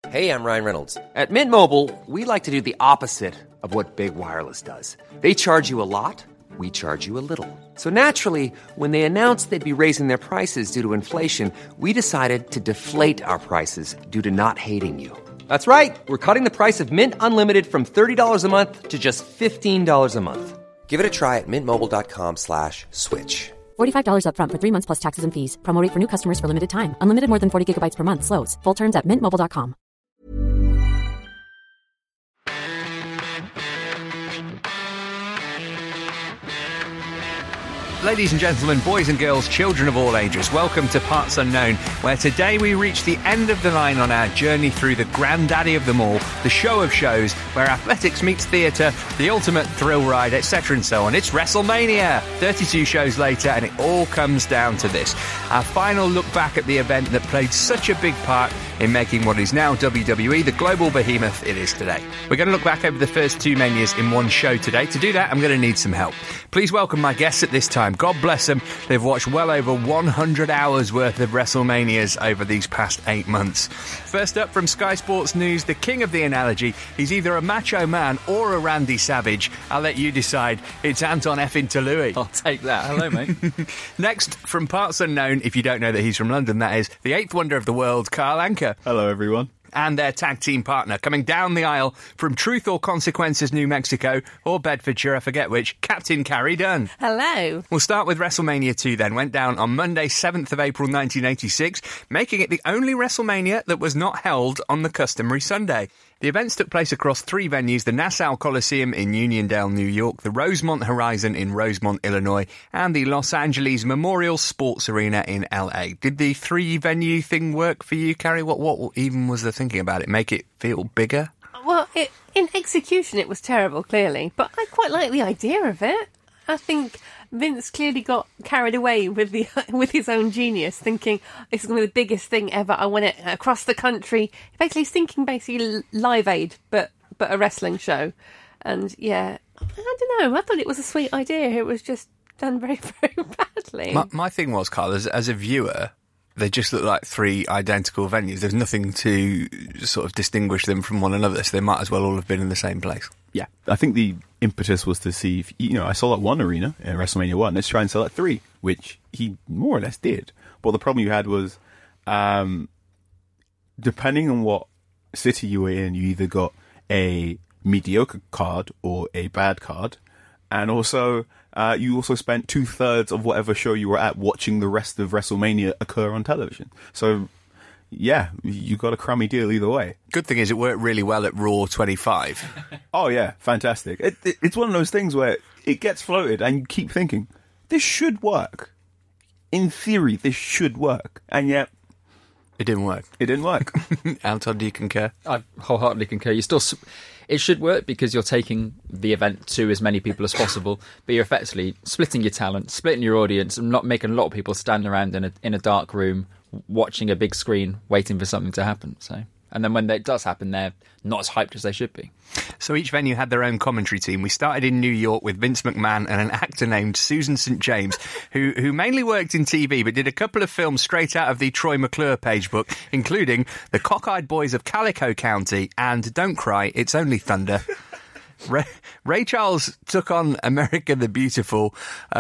Hey, I'm Ryan Reynolds. At Mint Mobile, we like to do the opposite of what Big Wireless does. They charge you a lot, we charge you a little. So naturally, when they announced they'd be raising their prices due to inflation, we decided to deflate our prices due to not hating you. That's right. We're cutting the price of Mint Unlimited from $30 a month to just $15 a month. Give it a try at mintmobile.com/switch. $45 up front for 3 months plus taxes and fees. Promo rate for new customers for limited time. Unlimited more than 40 gigabytes per month. Slows full terms at mintmobile.com. Ladies and gentlemen, boys and girls, children of all ages, welcome to Parts Unknown, where today we reach the end of the line on our journey through the granddaddy of them all, the show of shows, where athletics meets theatre, the ultimate thrill ride, etc. and so on. It's WrestleMania! 32 shows later, and it all comes down to this. Our final look back at the event that played such a big part in making what is now WWE the global behemoth it is today. We're going to look back over the first two Manias in one show today. To do that, I'm going to need some help. Please welcome my guests at this time. God bless them. They've watched well over 100 hours worth of WrestleManias over these past 8 months. First up from Sky Sports News, the king of the analogy. He's either a macho man or a Randy Savage. I'll let you decide. It's Anton effing Talui. I'll take that. Hello, mate. Next, from Parts Unknown, if you don't know that he's from London, that is the eighth wonder of the world, Carl Anka. Hello, everyone. And their tag team partner, coming down the aisle from Truth or Consequences, New Mexico, or Bedfordshire, I forget which, Captain Carrie Dunn. Hello. We'll start with WrestleMania 2 then. Went down on Monday, 7th of April 1986, making it the only WrestleMania that was not held on the customary Sunday. The events took place across three venues: the Nassau Coliseum in Uniondale, New York, the Rosemont Horizon in Rosemont, Illinois, and the Los Angeles Memorial Sports Arena in LA. Did the three-venue thing work for you, Carrie? What even was the thinking about it? Make it feel bigger? Well, in execution it was terrible, clearly, but I quite like the idea of it. I think Vince clearly got carried away with his own genius, thinking this is going to be the biggest thing ever. I want it across the country. Basically, he's thinking Live Aid, but a wrestling show. And yeah, I don't know. I thought it was a sweet idea. It was just done very, very badly. My thing was, Carl, as a viewer, they just look like three identical venues. There's nothing to sort of distinguish them from one another, so they might as well all have been in the same place. Yeah, I think the impetus was to see if, I sold out one arena in WrestleMania 1. Let's try and sell out three, which he more or less did. But the problem you had was, depending on what city you were in, you either got a mediocre card or a bad card. And also, you also spent 2/3 of whatever show you were at watching the rest of WrestleMania occur on television. So, yeah, you got a crummy deal either way. Good thing is it worked really well at Raw 25. Oh, yeah, fantastic. It's one of those things where it gets floated and you keep thinking, this should work. In theory, this should work. And yet, it didn't work. It didn't work. Anton, do you concur? I wholeheartly concur. It should work because you're taking the event to as many people as possible, but you're effectively splitting your talent, splitting your audience, and not making a lot of people stand around in a dark room watching a big screen waiting for something to happen. So, and then when it does happen, they're not as hyped as they should be. So each venue had their own commentary team. We started in New York with Vince McMahon and an actor named Susan St. James, who mainly worked in TV but did a couple of films straight out of the Troy McClure page book, including The Cockeyed Boys of Calico County and Don't Cry, It's Only Thunder. Ray Charles took on America the Beautiful.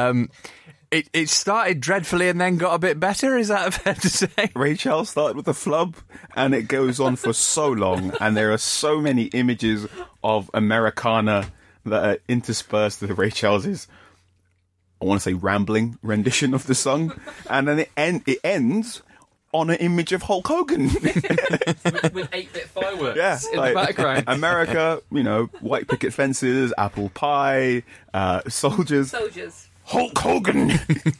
It started dreadfully and then got a bit better, is that fair to say? Ray Charles started with a flub, and it goes on for so long, and there are so many images of Americana that are interspersed with Ray Charles's, I want to say, rambling rendition of the song, and then it ends on an image of Hulk Hogan. with 8-bit fireworks in the background. America, white picket fences, apple pie, soldiers. Hulk Hogan!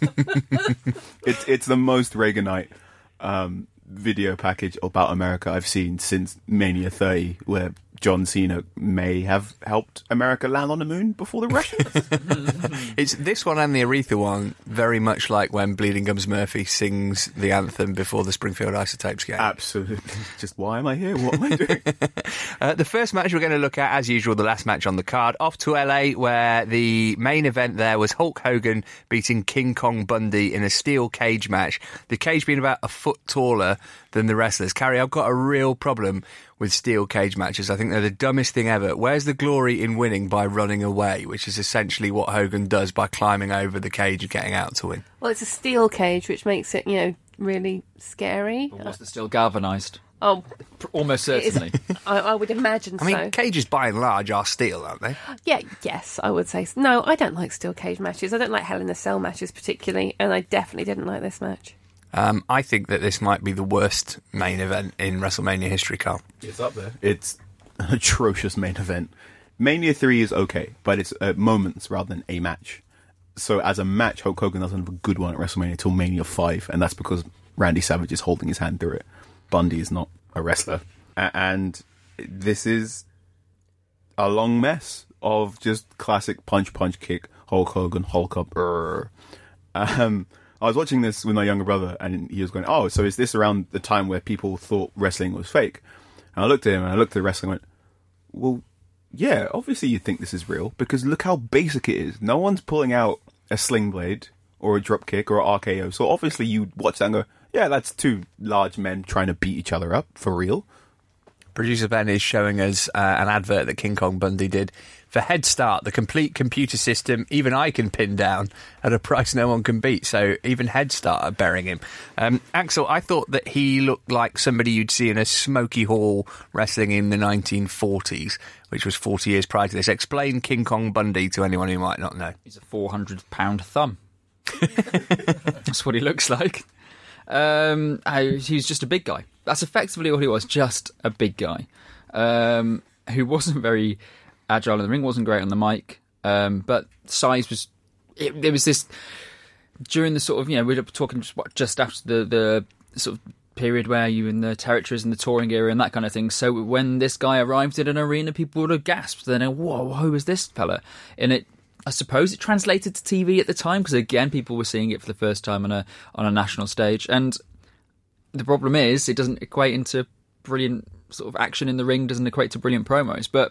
It's the most Reaganite video package about America I've seen since Mania 30, where John Cena may have helped America land on the moon before the Russians. It's this one and the Aretha one, very much like when Bleeding Gums Murphy sings the anthem before the Springfield Isotopes game. Absolutely. Just, why am I here? What am I doing? The first match we're going to look at, as usual, the last match on the card, off to LA, where the main event there was Hulk Hogan beating King Kong Bundy in a steel cage match. The cage being about a foot taller than the wrestlers. Carrie, I've got a real problem with steel cage matches. I think they're the dumbest thing ever. Where's the glory in winning by running away, which is essentially what Hogan does by climbing over the cage and getting out to win? Well, it's a steel cage, which makes it, really scary. Or was it still galvanised? Oh, almost certainly. I would imagine so. I mean, cages by and large are steel, aren't they? Yeah, yes, I would say. No, I don't like steel cage matches. I don't like Hell in a Cell matches particularly, and I definitely didn't like this match. I think that this might be the worst main event in WrestleMania history, Carl. It's up there. It's an atrocious main event. Mania 3 is okay, but it's moments rather than a match. So as a match, Hulk Hogan doesn't have a good one at WrestleMania until Mania 5, and that's because Randy Savage is holding his hand through it. Bundy is not a wrestler. And this is a long mess of just classic punch, kick, Hulk Hogan, Hulk up. I was watching this with my younger brother, and he was going, oh, so is this around the time where people thought wrestling was fake? And I looked at him, and I looked at the wrestling and went, well, yeah, obviously you think this is real, because look how basic it is. No one's pulling out a sling blade, or a drop kick, or an RKO. So obviously you watch that and go, yeah, that's two large men trying to beat each other up, for real. Producer Ben is showing us an advert that King Kong Bundy did for Head Start, the complete computer system even I can pin down at a price no one can beat. So even Head Start are burying him. Axel, I thought that he looked like somebody you'd see in a smoky hall wrestling in the 1940s, which was 40 years prior to this. Explain King Kong Bundy to anyone who might not know. He's a 400-pound thumb. That's what he looks like. He's just a big guy. That's effectively all he was, just a big guy who wasn't very agile in the ring, wasn't great on the mic, but size was... There was this... During the sort of, we were talking just after the sort of period where you were in the territories and the touring era and that kind of thing, so when this guy arrived at an arena, people would have gasped. Then, whoa, who is this fella? And I suppose it translated to TV at the time, because again, people were seeing it for the first time on a national stage. And the problem is, it doesn't equate into brilliant sort of action in the ring, doesn't equate to brilliant promos. But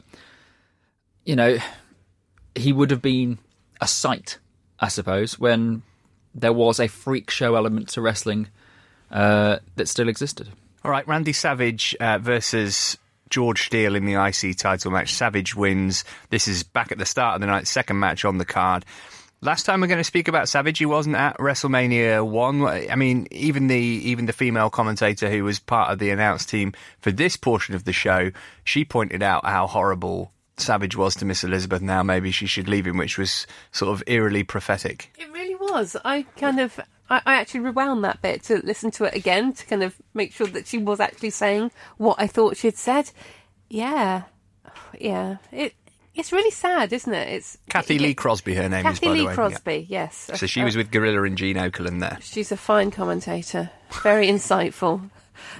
he would have been a sight, I suppose, when there was a freak show element to wrestling that still existed. All right, Randy Savage versus George Steele in the IC title match. Savage wins. This is back at the start of the night, second match on the card. Last time we're going to speak about Savage, he wasn't at WrestleMania 1. I mean, even the female commentator who was part of the announce team for this portion of the show, she pointed out how horrible Savage was to Miss Elizabeth. Now maybe she should leave him, which was sort of eerily prophetic. It really was. I actually rewound that bit to listen to it again to kind of make sure that she was actually saying what I thought she'd said. Yeah. It's really sad, isn't it? It's Kathy Lee Crosby, her name is, by the way. Kathy Lee Crosby, yes. So she was with Gorilla and Gene Okerlund there. She's a fine commentator, very insightful.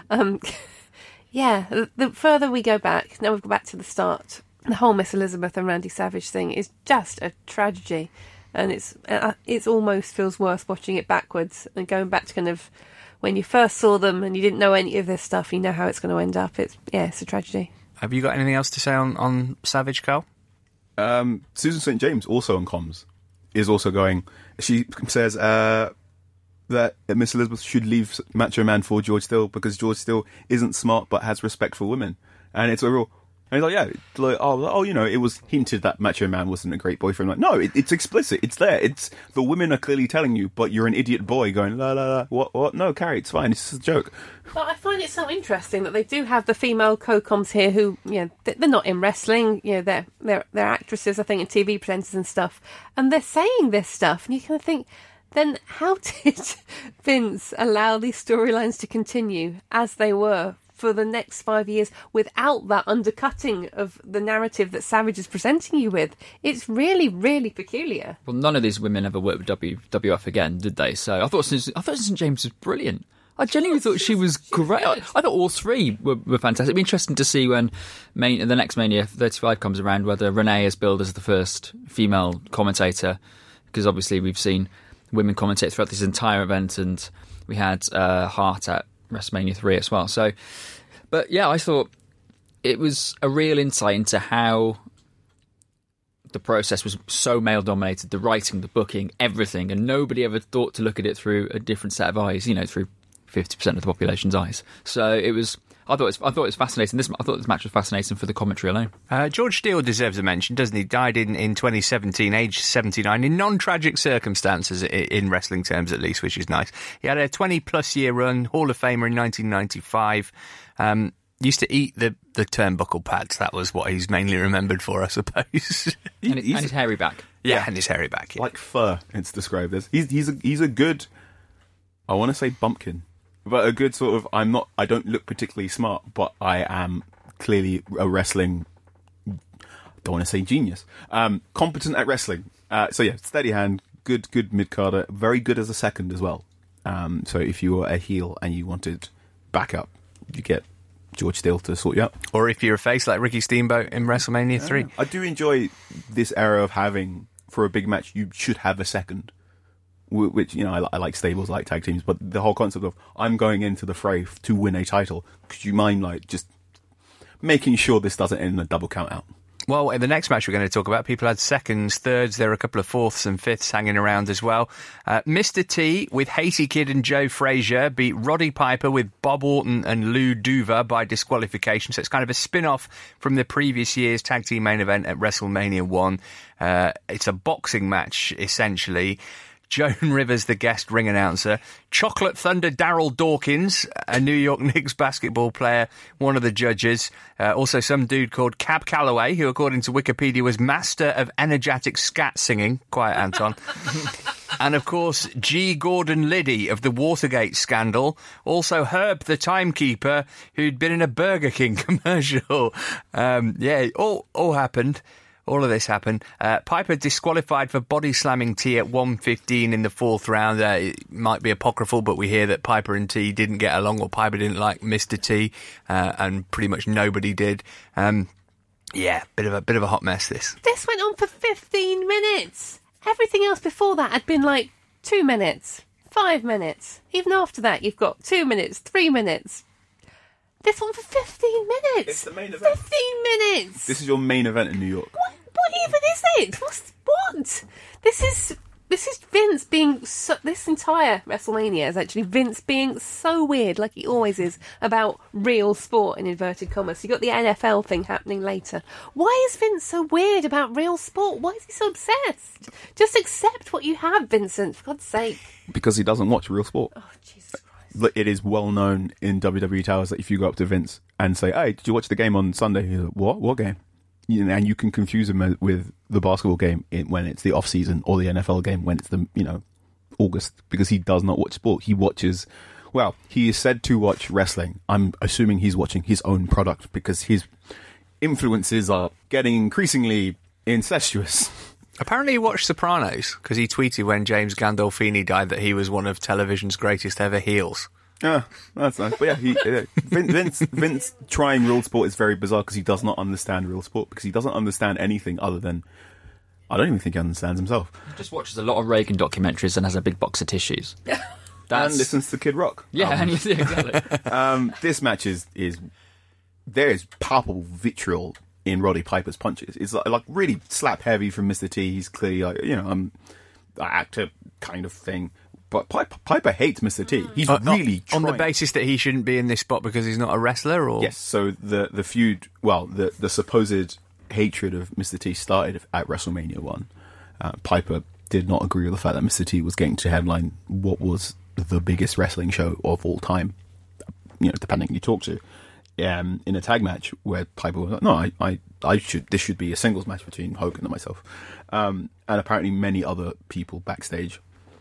The further we go back, now we go back to the start, the whole Miss Elizabeth and Randy Savage thing is just a tragedy. And it's almost feels worse watching it backwards and going back to kind of when you first saw them and you didn't know any of this stuff, you know how it's going to end up. It's a tragedy. Have you got anything else to say on Savage, Carl? Susan St. James, also on comms, is also going. She says that Miss Elizabeth should leave Macho Man for George Steele because George Steele isn't smart but has respect for women. And it's a real... And he's like, it was hinted that Macho Man wasn't a great boyfriend. Like, no, it's explicit. It's there. It's the women are clearly telling you, but you're an idiot boy going, la, la, la. What? No, Carrie, it's fine. It's just a joke. But I find it so interesting that they do have the female co-coms here who, they're not in wrestling. They're actresses, I think, and TV presenters and stuff. And they're saying this stuff. And you kind of think, then how did Vince allow these storylines to continue as they were for the next 5 years without that undercutting of the narrative that Savage is presenting you with? It's really, really peculiar. Well, none of these women ever worked with WWF again, did they? So I thought St. James was brilliant. I genuinely thought she was great. I thought all three were fantastic. It'd be interesting to see when the next Mania 35 comes around whether Renee is billed as the first female commentator, because obviously we've seen women commentate throughout this entire event, and we had Hart at WrestleMania 3 as well. So, but yeah, I thought it was a real insight into how the process was so male dominated, the writing, the booking, everything, and nobody ever thought to look at it through a different set of eyes, through 50% of the population's eyes. So it was. I thought it was fascinating. I thought this match was fascinating for the commentary alone. George Steele deserves a mention, doesn't he? Died in 2017, aged 79, in non-tragic circumstances, in wrestling terms at least, which is nice. He had a 20-plus year run, Hall of Famer in 1995. Used to eat the turnbuckle pads. That was what he's mainly remembered for, I suppose. And his hairy back. Yeah, and his hairy back. Yeah. Like fur, it's described as. He's a good, I want to say bumpkin. But a good sort of, I don't look particularly smart, but I am clearly a wrestling, don't want to say genius, competent at wrestling. So yeah, steady hand, good mid-carder, very good as a second as well. So if you were a heel and you wanted backup, you get George Steele to sort you out. Or if you're a face like Ricky Steamboat in WrestleMania 3. I do enjoy this era of having, for a big match, you should have a second. Which, you know, I like stables, I like tag teams, but the whole concept of I'm going into the fray to win a title, could you mind, like, just making sure this doesn't end in a double count out? Well, in the next match we're going to talk about, people had seconds, thirds, there were a couple of fourths and fifths hanging around as well. Mr. T with Haiti Kid and Joe Frazier beat Roddy Piper with Bob Orton and Lou Duva by disqualification, so it's kind of a spin-off from the previous year's tag team main event at WrestleMania 1. It's a boxing match, essentially. Joan Rivers, the guest ring announcer. Chocolate Thunder Daryl Dawkins, a New York Knicks basketball player, one of the judges. Also some dude called Cab Calloway, who according to Wikipedia was master of energetic scat singing. Quiet, Anton. And of course, G. Gordon Liddy of the Watergate scandal. Also Herb the Timekeeper, who'd been in a Burger King commercial. All happened. All of this happened. Piper disqualified for body slamming T at 1:15 in the fourth round. It might be apocryphal, but we hear that Piper and T didn't get along, or Piper didn't like Mr. T, and pretty much nobody did. Bit of a hot mess. This went on for 15 minutes. Everything else before that had been like 2 minutes, 5 minutes. Even after that, you've got 2 minutes, 3 minutes. This one for 15 minutes. It's the main event. 15 minutes. This is your main event in New York. What even is it? What? This is Vince being so... This entire WrestleMania is actually Vince being so weird, like he always is, about real sport, in inverted commas. You got the NFL thing happening later. Why is Vince so weird about real sport? Why is he so obsessed? Just accept what you have, Vincent, for God's sake. Because he doesn't watch real sport. Oh, Jesus Christ. It is well known in WWE towers that if you go up to Vince and say, "Hey, did you watch the game on Sunday?" He's like, "What game?" And you can confuse him with the basketball game when it's the off season, or the NFL game when it's the August, because he does not watch sport. He watches. Well, he is said to watch wrestling. I'm assuming he's watching his own product because his influences are getting increasingly incestuous. Apparently he watched Sopranos, because he tweeted when James Gandolfini died that he was one of television's greatest ever heels. Yeah, that's nice. But yeah, Vince trying real sport is very bizarre because he does not understand real sport, because he doesn't understand anything other than, I don't even think he understands himself. He just watches a lot of Reagan documentaries and has a big box of tissues. And listens to Kid Rock. Yeah, exactly. This match is there is palpable vitriol in Roddy Piper's punches. It's like really slap heavy from Mr. T. He's clearly like, an actor kind of thing. But Piper hates Mr. T. He's really trying. On the basis that he shouldn't be in this spot because he's not a wrestler, or? Yes, so the feud, the supposed hatred of Mr. T started at WrestleMania 1. Piper did not agree with the fact that Mr. T was getting to headline what was the biggest wrestling show of all time, depending who you talk to, in a tag match where Piper was like, no, this should be a singles match between Hogan and myself. And apparently many other people backstage,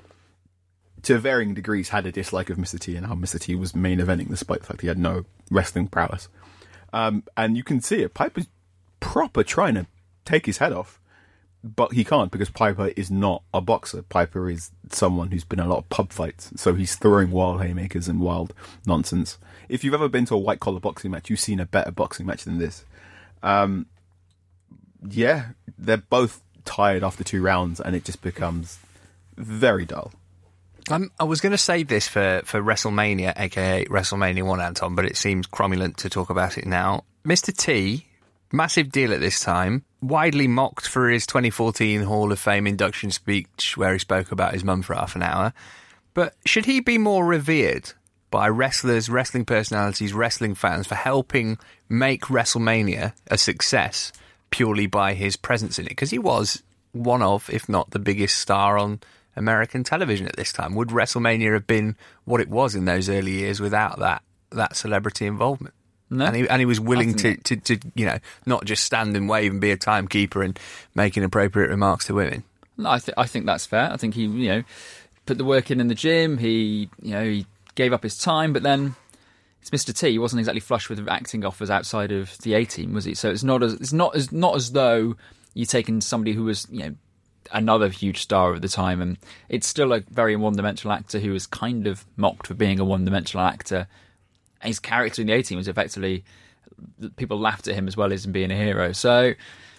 to varying degrees, had a dislike of Mr. T and how Mr. T was main eventing despite the fact he had no wrestling prowess. And you can see it. Piper's proper trying to take his head off, but he can't because Piper is not a boxer. Piper is someone who's been in a lot of pub fights, so he's throwing wild haymakers and wild nonsense. If you've ever been to a white-collar boxing match, you've seen a better boxing match than this. They're both tired after 2 rounds, and it just becomes very dull. I was going to save this for WrestleMania, aka WrestleMania 1, Anton, but it seems cromulent to talk about it now. Mr. T, massive deal at this time, widely mocked for his 2014 Hall of Fame induction speech where he spoke about his mum for half an hour. But should he be more revered by wrestlers, wrestling personalities, wrestling fans for helping make WrestleMania a success purely by his presence in it, because he was one of, if not the biggest star on American television at this time. Would WrestleMania have been what it was in those early years without that celebrity involvement? No. And he was willing to not just stand and wave and be a timekeeper and making appropriate remarks to women. No, I think that's fair. I think he put the work in the gym. He gave up his time, but then it's Mr. T. He wasn't exactly flush with acting offers outside of the A-Team, was he? So it's not as though you're taking somebody who was another huge star at the time, and it's still a very one-dimensional actor who was kind of mocked for being a one-dimensional actor. His character in the A-Team was effectively, people laughed at him as well as him being a hero. So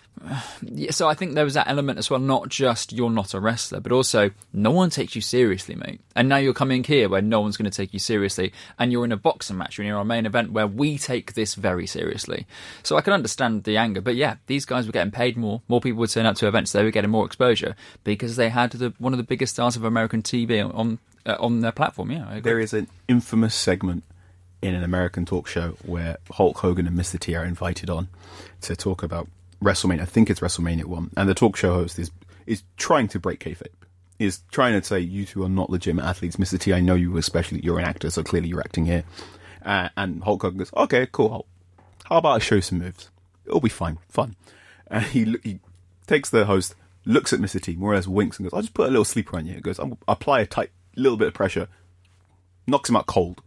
I think there was that element as well, not just you're not a wrestler, but also no one takes you seriously, mate. And now you're coming here where no one's going to take you seriously, and you're in a boxing match, and you're our main event where we take this very seriously. So I can understand the anger, but yeah, these guys were getting paid more. More people would turn up to events, they were getting more exposure because they had one of the biggest stars of American TV on their platform. Yeah, I agree. There is an infamous segment in an American talk show where Hulk Hogan and Mr. T are invited on to talk about WrestleMania. I think it's WrestleMania 1. And the talk show host is trying to break kayfabe. Is trying to say, you two are not legitimate athletes. Mr. T, I know you especially. You're an actor, so clearly you're acting here. And Hulk Hogan goes, okay, cool, Hulk. How about I show you some moves? It'll be fun. And he takes the host, looks at Mr. T, more or less winks and goes, I'll just put a little sleeper on you. He goes, I'll apply a tight little bit of pressure. Knocks him out cold.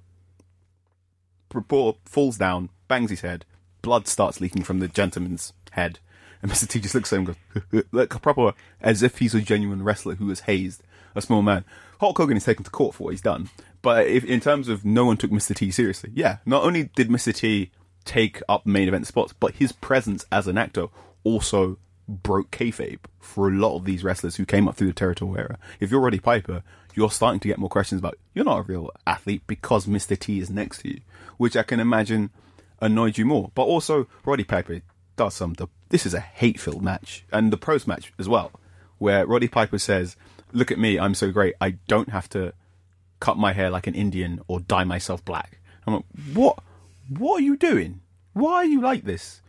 Rapport falls down, bangs his head, blood starts leaking from the gentleman's head, and Mr. T just looks at him and goes, like proper, as if he's a genuine wrestler who was hazed, a small man. Hulk Hogan is taken to court for what he's done, but in terms of no one took Mr. T seriously, yeah, not only did Mr. T take up main event spots, but his presence as an actor also broke kayfabe for a lot of these wrestlers who came up through the territorial era. If you're Roddy Piper, you're starting to get more questions about, you're not a real athlete because Mr. T is next to you, which I can imagine annoyed you more. But also, Roddy Piper does this is a hate-filled match, and the pros match as well, where Roddy Piper says, look at me, I'm so great, I don't have to cut my hair like an Indian or dye myself black. I'm like, what are you doing? Why are you like this?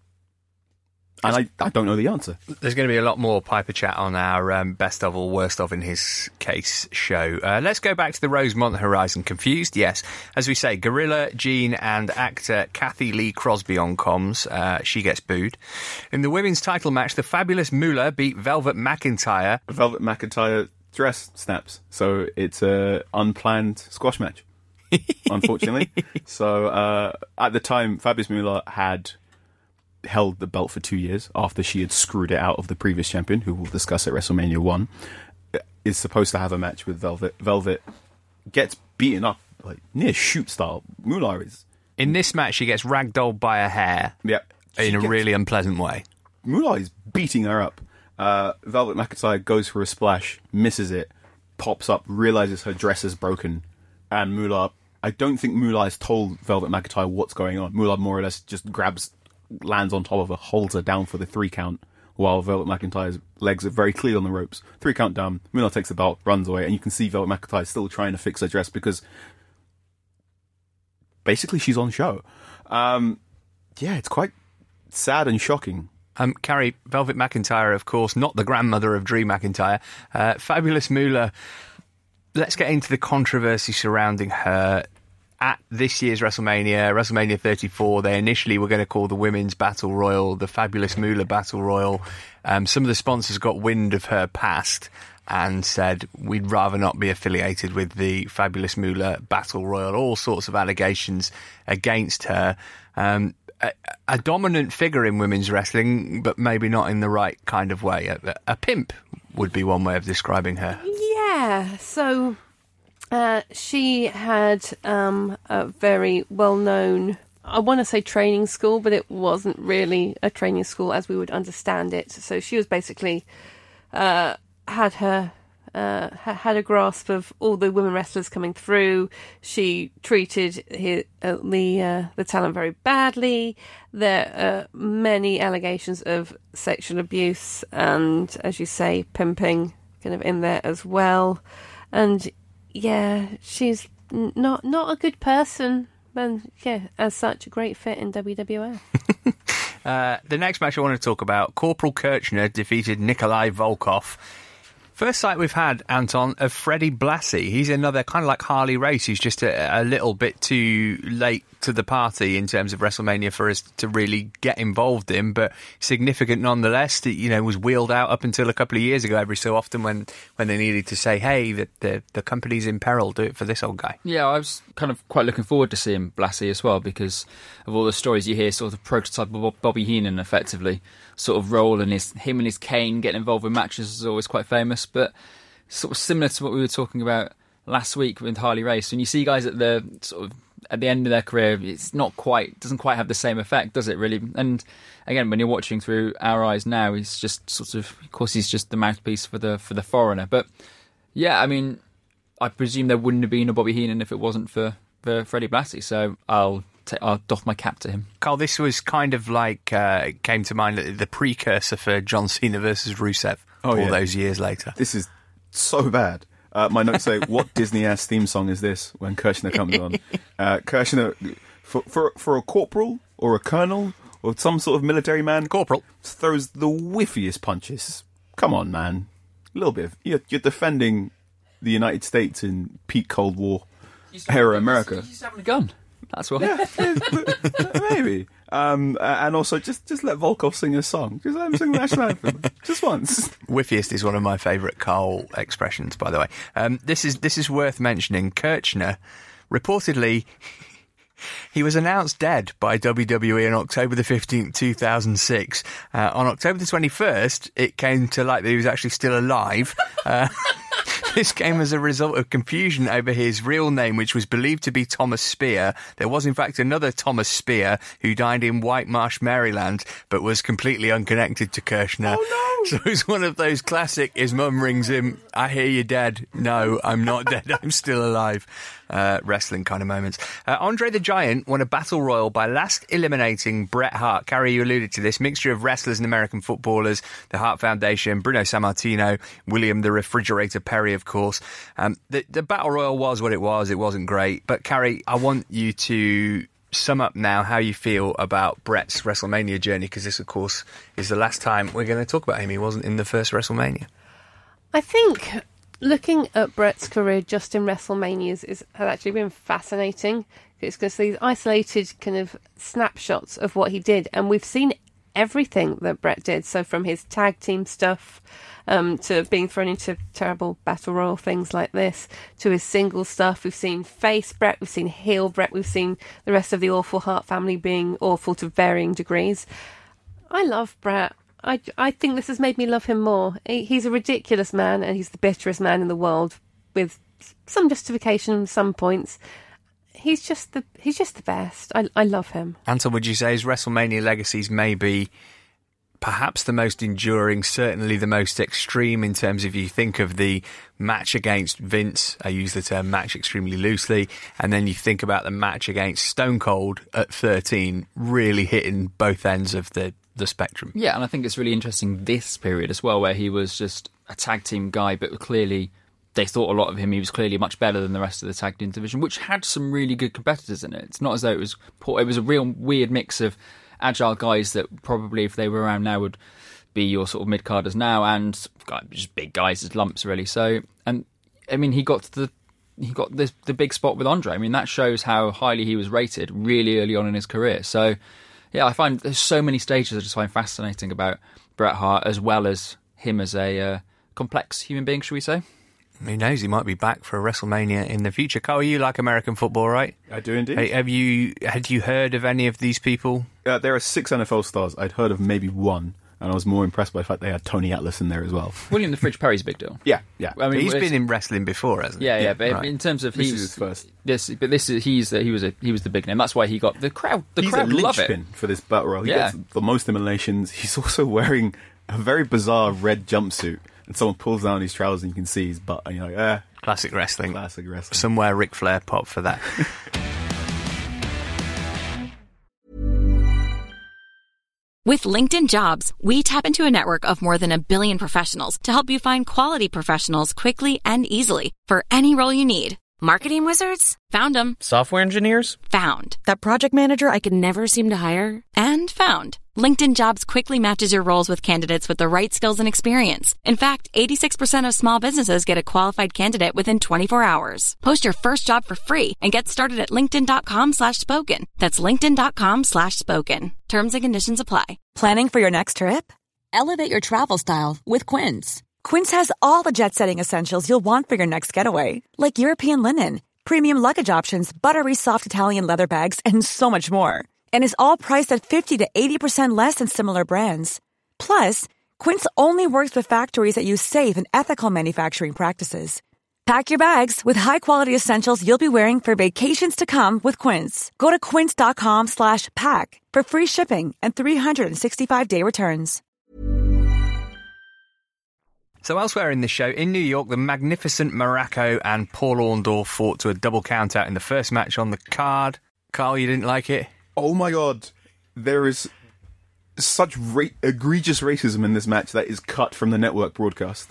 And I don't know the answer. There's going to be a lot more Piper chat on our best of or worst of in his case show. Let's go back to the Rosemont Horizon. Confused? Yes. As we say, Gorilla, Gene and actor Kathy Lee Crosby on comms. She gets booed. In the women's title match, the Fabulous Moolah beat Velvet McIntyre. Velvet McIntyre dress snaps. So it's an unplanned squash match, unfortunately. So at the time, Fabulous Moolah had held the belt for 2 years after she had screwed it out of the previous champion, who we'll discuss at WrestleMania 1, is supposed to have a match with Velvet. Velvet gets beaten up, like near shoot style. Moolah is... In this match, she gets ragdolled by her hair in a really unpleasant way. Moolah is beating her up. Velvet McIntyre goes for a splash, misses it, pops up, realises her dress is broken, and Moolah... I don't think Moolah has told Velvet McIntyre what's going on. Moolah more or less just lands on top of her, holds her down for the 3 count, while Velvet McIntyre's legs are very clear on the ropes. 3 count down, Moolah takes the belt, runs away, and you can see Velvet McIntyre still trying to fix her dress because basically she's on show. It's quite sad and shocking. Carrie, Velvet McIntyre, of course, not the grandmother of Drew McIntyre. Fabulous Moolah, let's get into the controversy surrounding her. At this year's WrestleMania 34, they initially were going to call the Women's Battle Royal the Fabulous Moolah Battle Royal. Some of the sponsors got wind of her past and said, we'd rather not be affiliated with the Fabulous Moolah Battle Royal. All sorts of allegations against her. A dominant figure in women's wrestling, but maybe not in the right kind of way. A pimp would be one way of describing her. Yeah, so... she had a very well-known, I want to say training school, but it wasn't really a training school as we would understand it. So she was basically had a grasp of all the women wrestlers coming through. She treated the talent very badly. There are many allegations of sexual abuse and, as you say, pimping kind of in there as well. And yeah, she's not a good person, and yeah, as such, a great fit in WWF. The next match I want to talk about, Corporal Kirchner defeated Nikolai Volkov. First sight we've had, Anton, of Freddie Blassie. He's another kind of like Harley Race, who's just a little bit too late to the party in terms of WrestleMania for us to really get involved in, but significant nonetheless. You know, was wheeled out up until a couple of years ago every so often when they needed to say, hey, the company's in peril, do it for this old guy. Yeah, I was kind of quite looking forward to seeing Blassie as well, because of all the stories you hear, sort of prototype of Bobby Heenan, effectively. Sort of role, and him and his cane getting involved with matches is always quite famous, but sort of similar to what we were talking about last week with Harley Race. When you see guys at the end of their career, doesn't quite have the same effect, does it really? And again, when you're watching through our eyes now, he's just of course, he's just the mouthpiece for the foreigner. But yeah, I mean, I presume there wouldn't have been a Bobby Heenan if it wasn't for Freddie Blassie. So I'll doff my cap to him. Carl, this was kind of like, came to mind, the precursor for John Cena versus Rusev those years later. This is so bad. My notes say, what Disney-ass theme song is this when Kirchner comes on? Kirchner, for a corporal or a colonel or some sort of military man, corporal throws the whiffiest punches. Come on, man. A little bit. You're defending the United States in peak Cold War era America. He's having a gun. That's what. Yeah, maybe. And also, just let Volkov sing a song. Just let him sing the national anthem. Just once. Whiffiest is one of my favourite Carl expressions, by the way. This is worth mentioning. Kirchner, reportedly, he was announced dead by WWE on October the 15th, 2006. On October the 21st, it came to light that he was actually still alive. This came as a result of confusion over his real name, which was believed to be Thomas Spear. There was, in fact, another Thomas Spear who died in White Marsh, Maryland, but was completely unconnected to Kirchner. Oh, no! So it's one of those classic, his mum rings him, I hear you're dead. No, I'm not dead. I'm still alive. Wrestling kind of moments. Andre the Giant won a battle royal by last eliminating Bret Hart. Carrie, you alluded to this. Mixture of wrestlers and American footballers, the Hart Foundation, Bruno Sammartino, William the Refrigerator Perry, of course. The battle royal was what it was. It wasn't great. But Carrie, I want you to sum up now how you feel about Bret's WrestleMania journey, because this, of course, is the last time we're going to talk about him. He wasn't in the first WrestleMania. I think looking at Bret's career just in WrestleManias has actually been fascinating. It's because these isolated kind of snapshots of what he did, and we've seen everything that Bret did. So from his tag team stuff to being thrown into terrible battle royal things like this, to his single stuff. We've seen face Bret, we've seen heel Bret, we've seen the rest of the awful Hart family being awful to varying degrees. I love Bret. I think this has made me love him more. He's a ridiculous man, and he's the bitterest man in the world, with some justification on some points. He's just the best. I love him. Anton, would you say his WrestleMania legacies may be perhaps the most enduring, certainly the most extreme, in terms of, you think of the match against Vince, I use the term match extremely loosely, and then you think about the match against Stone Cold at 13, really hitting both ends of the spectrum. Yeah, and I think it's really interesting this period as well, where he was just a tag team guy, but clearly they thought a lot of him. He was clearly much better than the rest of the tag team division, which had some really good competitors in it. It's not as though it was poor. It was a real weird mix of agile guys that probably, if they were around now, would be your sort of mid-carders now, and just big guys as lumps, really. So, and I mean, he got the big spot with Andre. I mean, that shows how highly he was rated really early on in his career. So yeah, I find there's so many stages I just find fascinating about Bret Hart, as well as him as a complex human being, should we say? Who knows, he might be back for a WrestleMania in the future. Carl, you like American football, right? I do indeed. Had you heard of any of these people? There are 6 NFL stars. I'd heard of maybe one, and I was more impressed by the fact they had Tony Atlas in there as well. William the Fridge Perry's a big deal. Yeah. I mean, he's been in wrestling before, hasn't he? Yeah. But right. In terms of this is his first. He was the big name. That's why he got the crowd. The crowd love it. He's a linchpin for this battle royal. He gets the most eliminations. He's also wearing a very bizarre red jumpsuit, and someone pulls down his trousers and you can see his butt, and you're like, Classic wrestling. Classic wrestling. Somewhere Ric Flair popped for that. With LinkedIn Jobs, we tap into a network of more than 1 billion professionals to help you find quality professionals quickly and easily for any role you need. Marketing wizards? Found them. Software engineers? Found. That project manager I could never seem to hire? And found. LinkedIn Jobs quickly matches your roles with candidates with the right skills and experience. In fact, 86% of small businesses get a qualified candidate within 24 hours. Post your first job for free and get started at linkedin.com/spoken. That's linkedin.com/spoken. Terms and conditions apply. Planning for your next trip? Elevate your travel style with Quince. Quince has all the jet-setting essentials you'll want for your next getaway, like European linen, premium luggage options, buttery soft Italian leather bags, and so much more. And is all priced at 50 to 80% less than similar brands. Plus, Quince only works with factories that use safe and ethical manufacturing practices. Pack your bags with high-quality essentials you'll be wearing for vacations to come with Quince. Go to quince.com/pack for free shipping and 365-day returns. So elsewhere in the show, in New York, the magnificent Muraco and Paul Orndorff fought to a double count-out in the first match on the card. Carl, you didn't like it? Oh my god, there is such egregious racism in this match that is cut from the network broadcast.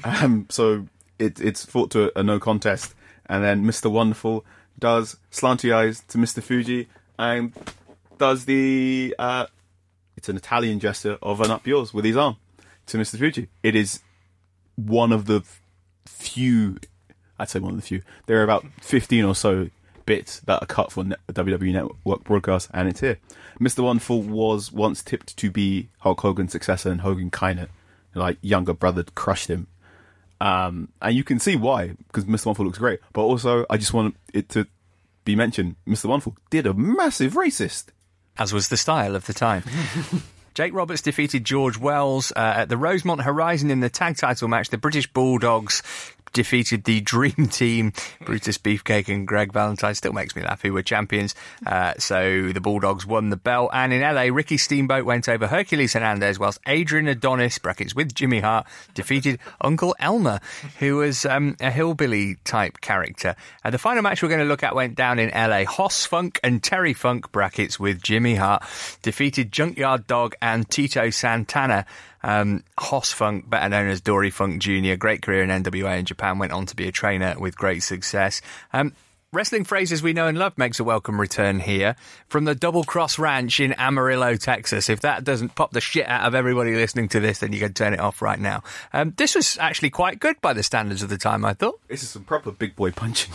So it's fought to a no contest, and then Mr. Wonderful does slanty eyes to Mr. Fuji and does the it's an Italian gesture of an up yours with his arm to Mr. Fuji. It is one of the few, I'd say one of the few, there are about 15 or so bits that are cut from WWE Network broadcast, and it's here. Mr. Wonderful was once tipped to be Hulk Hogan's successor, and Hogan kind of, like, younger brother crushed him. And you can see why, because Mr. Wonderful looks great. But also, I just want it to be mentioned, Mr. Wonderful did a massive racist. As was the style of the time. Jake Roberts defeated George Wells at the Rosemont Horizon in the tag title match. The British Bulldogs defeated the Dream Team, Brutus Beefcake and Greg Valentine. Still makes me laugh, who were champions. So the Bulldogs won the belt. And in LA, Ricky Steamboat went over Hercules Hernandez, whilst Adrian Adonis, brackets with Jimmy Hart, defeated Uncle Elmer, who was a hillbilly type character. The final match we're going to look at went down in LA. Hoss Funk and Terry Funk, brackets with Jimmy Hart, defeated Junkyard Dog and Tito Santana. Hoss Funk, better known as Dory Funk Jr., great career in NWA in Japan, went on to be a trainer with great success. Wrestling phrases we know and love makes a welcome return here from the Double Cross Ranch in Amarillo, Texas. If that doesn't pop the shit out of everybody listening to this, then you can turn it off right now. This was actually quite good by the standards of the time, I thought. This is some proper big boy punching.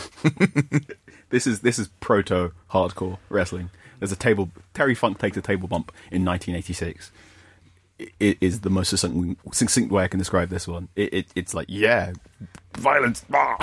This is proto hardcore wrestling. There's a table. Terry Funk takes a table bump in 1986. It is the most succinct way I can describe this one. It's like, yeah, violence.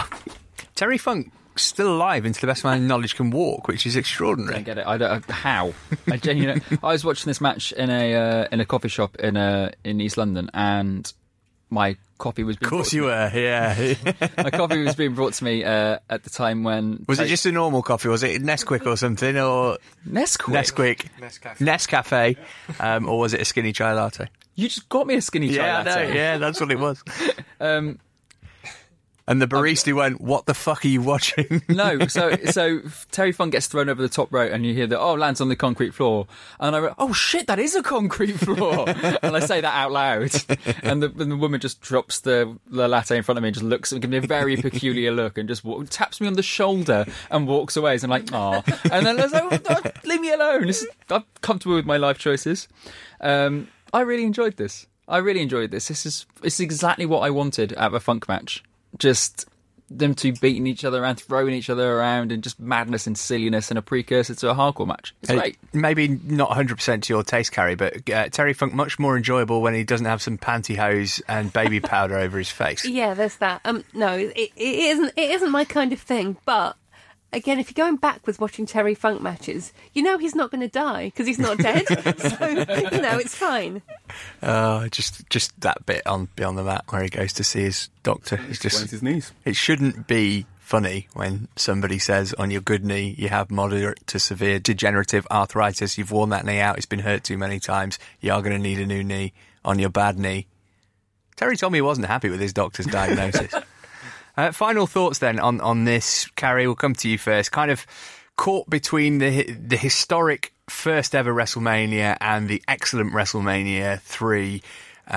Terry Funk still alive, and to the best of my knowledge can walk, which is extraordinary. I don't get it. I don't how. I genuinely. I was watching this match in a coffee shop in East London, and my coffee was being Of course you were, yeah. My coffee was being brought to me at the time when... Was it just a normal coffee? Was it Nesquik or something? Or Nesquik? Nescafe. Or was it a skinny chai latte? You just got me a skinny chai latte. Yeah, that's what it was. And the barista went, "What the fuck are you watching?" No, so Terry Funk gets thrown over the top rope, and you hear that, lands on the concrete floor. And I went, "Oh shit, that is a concrete floor!" And I say that out loud, and the woman just drops the latte in front of me and just looks and gives me a very peculiar look and just taps me on the shoulder and walks away. So I'm like, "Aw," and then I was like, "Leave me alone. I'm comfortable with my life choices." I really enjoyed this. This is exactly what I wanted out of a Funk match. Just them two beating each other around, throwing each other around, and just madness and silliness, and a precursor to a hardcore match. It's great. Maybe not 100% to your taste, Carrie, but Terry Funk much more enjoyable when he doesn't have some pantyhose and baby powder over his face. Yeah, there's that. No, it isn't my kind of thing, but... Again, if you're going backwards watching Terry Funk matches, you know he's not going to die because he's not dead. So, it's fine. Just that bit on Beyond the Mat where he goes to see his doctor. He sprains his knees. It shouldn't be funny when somebody says on your good knee you have moderate to severe degenerative arthritis. You've worn that knee out. It's been hurt too many times. You are going to need a new knee on your bad knee. Terry told me he wasn't happy with his doctor's diagnosis. Final thoughts then on this, Carrie. We'll come to you first. Kind of caught between the historic first ever WrestleMania and the excellent WrestleMania 3.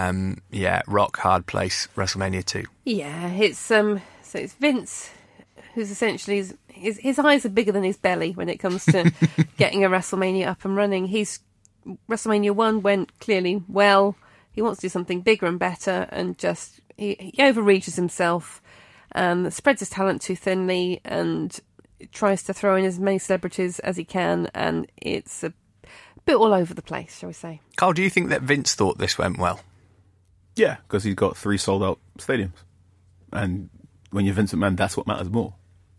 Rock hard place WrestleMania 2. Yeah, it's Vince who's essentially his eyes are bigger than his belly when it comes to getting a WrestleMania up and running. WrestleMania 1 went clearly well. He wants to do something bigger and better, and just he overreaches himself, spreads his talent too thinly, and tries to throw in as many celebrities as he can, and it's a bit all over the place, shall we say. Carl, do you think that Vince thought this went well? Yeah, because he's got 3 sold-out stadiums. And when you're Vince McMahon, that's what matters more.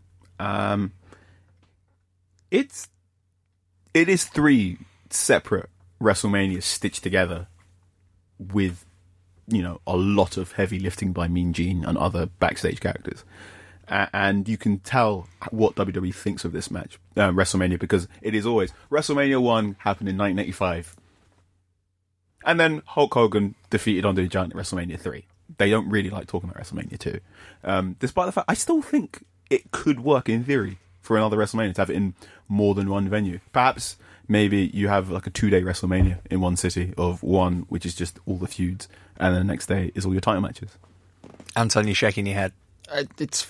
It is 3 separate WrestleManias stitched together with, a lot of heavy lifting by Mean Gene and other backstage characters. And you can tell what WWE thinks of this match, WrestleMania, because it is always WrestleMania 1 happened in 1985. And then Hulk Hogan defeated Andre the Giant at WrestleMania 3. They don't really like talking about WrestleMania 2. Despite the fact, I still think it could work in theory for another WrestleMania to have it in more than one venue. Perhaps, maybe you have like a 2-day WrestleMania in one city of one, which is just all the feuds, and then the next day is all your title matches. Anton, you're shaking your head. It's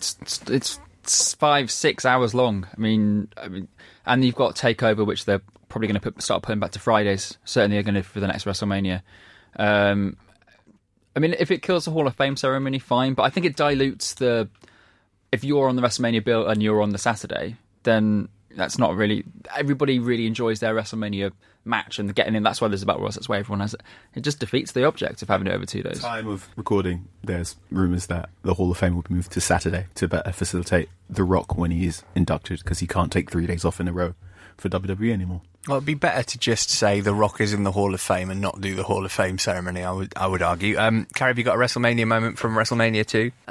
5-6 hours long. I mean, and you've got TakeOver, which they're probably going to start putting back to Fridays. Certainly, they're going to for the next WrestleMania. I mean, if it kills the Hall of Fame ceremony, fine. But I think it dilutes the. If you're on the WrestleMania bill and you're on the Saturday, then that's not really. Everybody really enjoys their WrestleMania match and getting in. That's why there's a Battle Royals. That's why everyone has it. It just defeats the object of having it over 2 days. Time of recording, there's rumours that the Hall of Fame will be moved to Saturday to better facilitate The Rock when he is inducted, because he can't take 3 days off in a row for WWE anymore. Well, it'd be better to just say The Rock is in the Hall of Fame and not do the Hall of Fame ceremony, I would argue. Carrie, have you got a WrestleMania moment from WrestleMania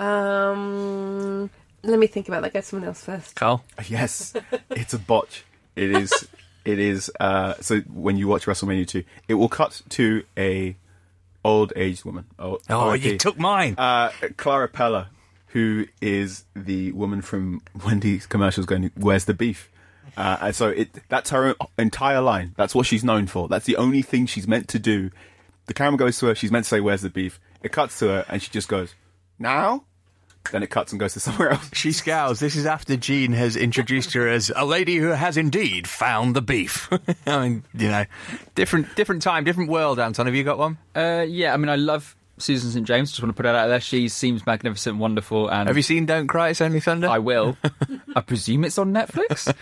2? Let me think about that. Get someone else first. Carl? Yes, it's a botch. It is. So when you watch WrestleMania 2, it will cut to a old-aged woman. You took mine. Clara Pella, who is the woman from Wendy's commercials going, "Where's the beef?" And so that's her entire line. That's what she's known for. That's the only thing she's meant to do. The camera goes to her. She's meant to say, "Where's the beef?" It cuts to her, and she just goes, "Now?" Then it cuts and goes to somewhere else. She scowls. This is after Gene has introduced her as a lady who has indeed found the beef. I mean, different time, different world, Anton. Have you got one? Yeah, I mean, I love Susan St. James. Just want to put it out there. She seems magnificent, wonderful. And have you seen Don't Cry, It's Only Thunder? I will. I presume it's on Netflix.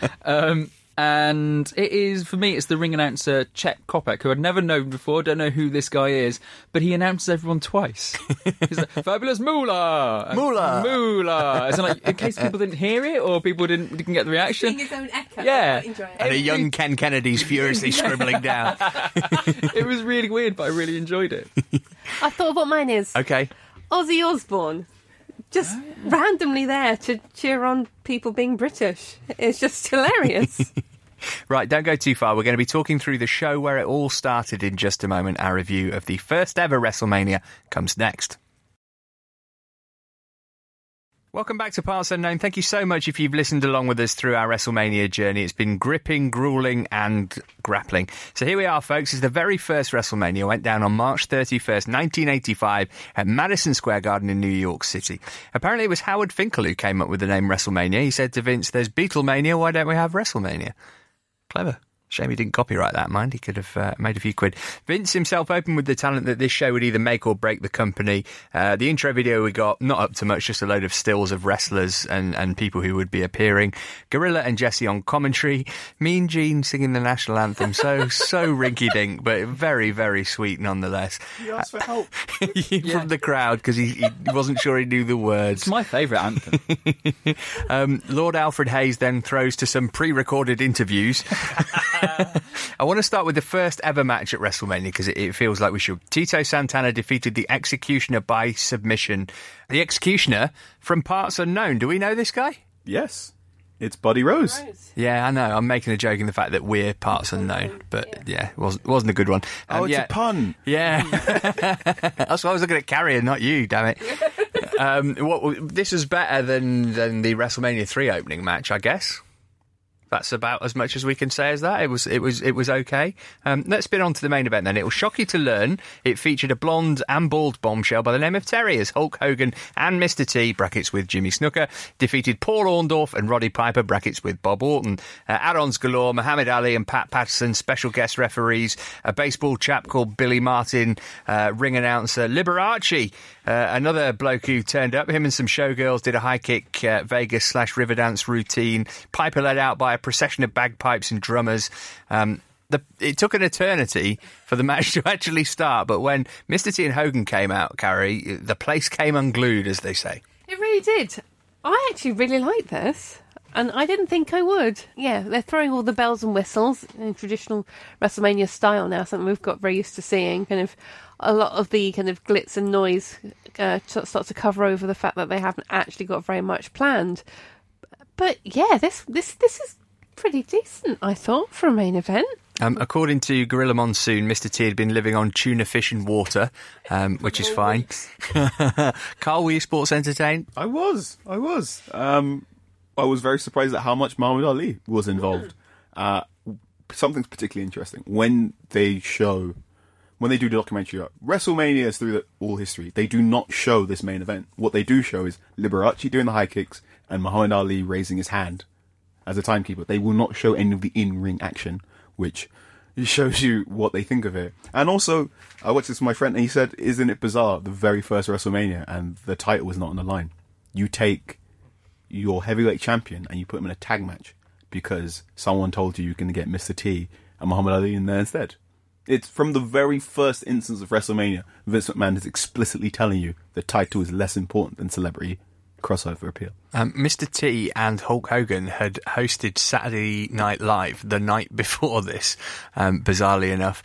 And it is, for me, it's the ring announcer Chet Kopek, who I'd never known before, don't know who this guy is, but he announces everyone twice. He's like, "Fabulous Moolah!" Moolah! Moolah! So like, in case people didn't hear it, or people didn't get the reaction. Seeing his own echo. Yeah. And a young Ken Kennedy's furiously scribbling down. It was really weird, but I really enjoyed it. I thought of what mine is. Okay. Ozzy Osbourne. Just randomly there to cheer on people being British. It's just hilarious. Right, don't go too far. We're going to be talking through the show where it all started in just a moment. Our review of the first ever WrestleMania comes next. Welcome back to Parts Unknown. Thank you so much if you've listened along with us through our WrestleMania journey. It's been gripping, grueling and grappling. So here we are, folks. It's the very first WrestleMania. Went down on March 31st, 1985 at Madison Square Garden in New York City. Apparently it was Howard Finkel who came up with the name WrestleMania. He said to Vince, "There's Beatlemania, why don't we have WrestleMania?" Clever. Shame he didn't copyright that, mind. He could have made a few quid. Vince himself opened with the talent that this show would either make or break the company. The intro video we got, not up to much, just a load of stills of wrestlers and people who would be appearing. Gorilla and Jesse on commentary. Mean Gene singing the national anthem. So rinky-dink, but very, very sweet nonetheless. He asked for help. From the crowd, because he wasn't sure he knew the words. It's my favourite anthem. Lord Alfred Hayes then throws to some pre-recorded interviews. I want to start with the first ever match at WrestleMania because it feels like we should. Tito Santana defeated the Executioner by submission. The Executioner from Parts Unknown. Do we know this guy? Yes. It's Buddy Rose. Yeah, I know. I'm making a joke in the fact that we're Parts Unknown, but yeah, it wasn't a good one. It's a pun. Yeah. That's why I was looking at Carrier, not you, damn it. This was better than the WrestleMania 3 opening match, I guess. That's about as much as we can say as that. It was okay. Let's spin on to the main event then. It will shock you to learn it featured a blonde and bald bombshell by the name of Terry as Hulk Hogan and Mr. T, brackets with Jimmy Snuka, defeated Paul Orndorff and Roddy Piper, brackets with Bob Orton. Add-ons galore, Muhammad Ali and Pat Patterson, special guest referees, a baseball chap called Billy Martin, ring announcer, Liberace, another bloke who turned up, him and some showgirls did a high kick Vegas/Riverdance routine. Piper led out by a procession of bagpipes and drummers. It took an eternity for the match to actually start, but when Mr. T and Hogan came out, Carrie, the place came unglued, as they say. It really did. I actually really liked this, and I didn't think I would. Yeah, they're throwing all the bells and whistles in traditional WrestleMania style now, something we've got very used to seeing. Kind of a lot of the kind of glitz and noise starts to cover over the fact that they haven't actually got very much planned. But yeah, this is pretty decent, I thought, for a main event. According to Gorilla Monsoon, Mr. T had been living on tuna, fish and water, which is fine. Carl, were you sports entertained? I was. I was very surprised at how much Muhammad Ali was involved. Something's particularly interesting. When they do the documentary, WrestleMania is through all history. They do not show this main event. What they do show is Liberace doing the high kicks and Muhammad Ali raising his hand as a timekeeper. They will not show any of the in-ring action, which shows you what they think of it. And also, I watched this with my friend, and he said, isn't it bizarre, the very first WrestleMania, and the title was not on the line. You take your heavyweight champion and you put him in a tag match because someone told you you're going to get Mr. T and Muhammad Ali in there instead. It's from the very first instance of WrestleMania, Vince McMahon is explicitly telling you the title is less important than celebrity crossover appeal. Mr. T and Hulk Hogan had hosted Saturday Night Live the night before this, bizarrely enough.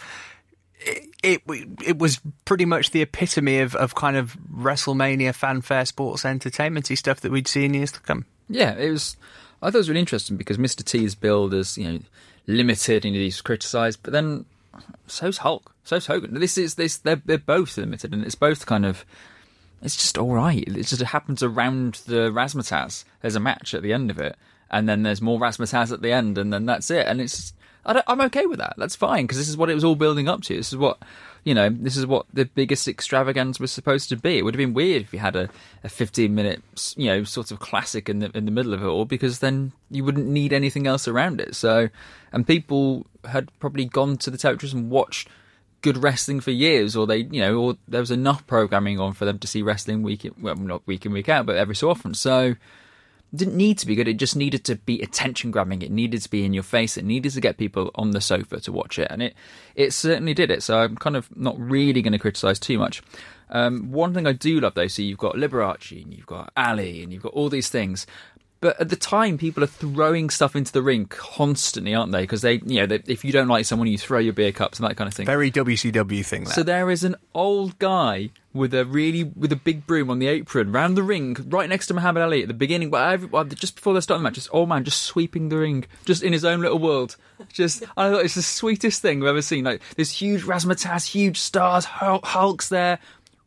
It was pretty much the epitome of kind of WrestleMania fanfare sports entertainment-y stuff that we'd see in years to come. Yeah, I thought it was really interesting because Mr. T's build is, limited and he's criticised, but then so's Hulk, so's Hogan. They're both limited, and it's both kind of, it's just all right. It happens around the razzmatazz. There's a match at the end of it, and then there's more razzmatazz at the end, and then that's it. And I'm okay with that. That's fine, because this is what it was all building up to. This is what the biggest extravaganza was supposed to be. It would have been weird if you had a 15-minute, sort of classic in the middle of it all, because then you wouldn't need anything else around it. So, and people had probably gone to the territories and watched good wrestling for years, or or there was enough programming on for them to see wrestling not week in, week out, but every so often. So it didn't need to be good. It just needed to be attention grabbing. It needed to be in your face. It needed to get people on the sofa to watch it, and it certainly did it. So I'm kind of not really going to criticise too much. One thing I do love though, so you've got Liberace and you've got Ali and you've got all these things. But at the time, people are throwing stuff into the ring constantly, aren't they? Because if you don't like someone, you throw your beer cups and that kind of thing. Very WCW thing. So there is an old guy with a big broom on the apron round the ring, right next to Muhammad Ali at the beginning, but just before they start the match, this old man just sweeping the ring, just in his own little world. I thought it's the sweetest thing I've ever seen. Like this huge razzmatazz, huge stars, Hulk's there.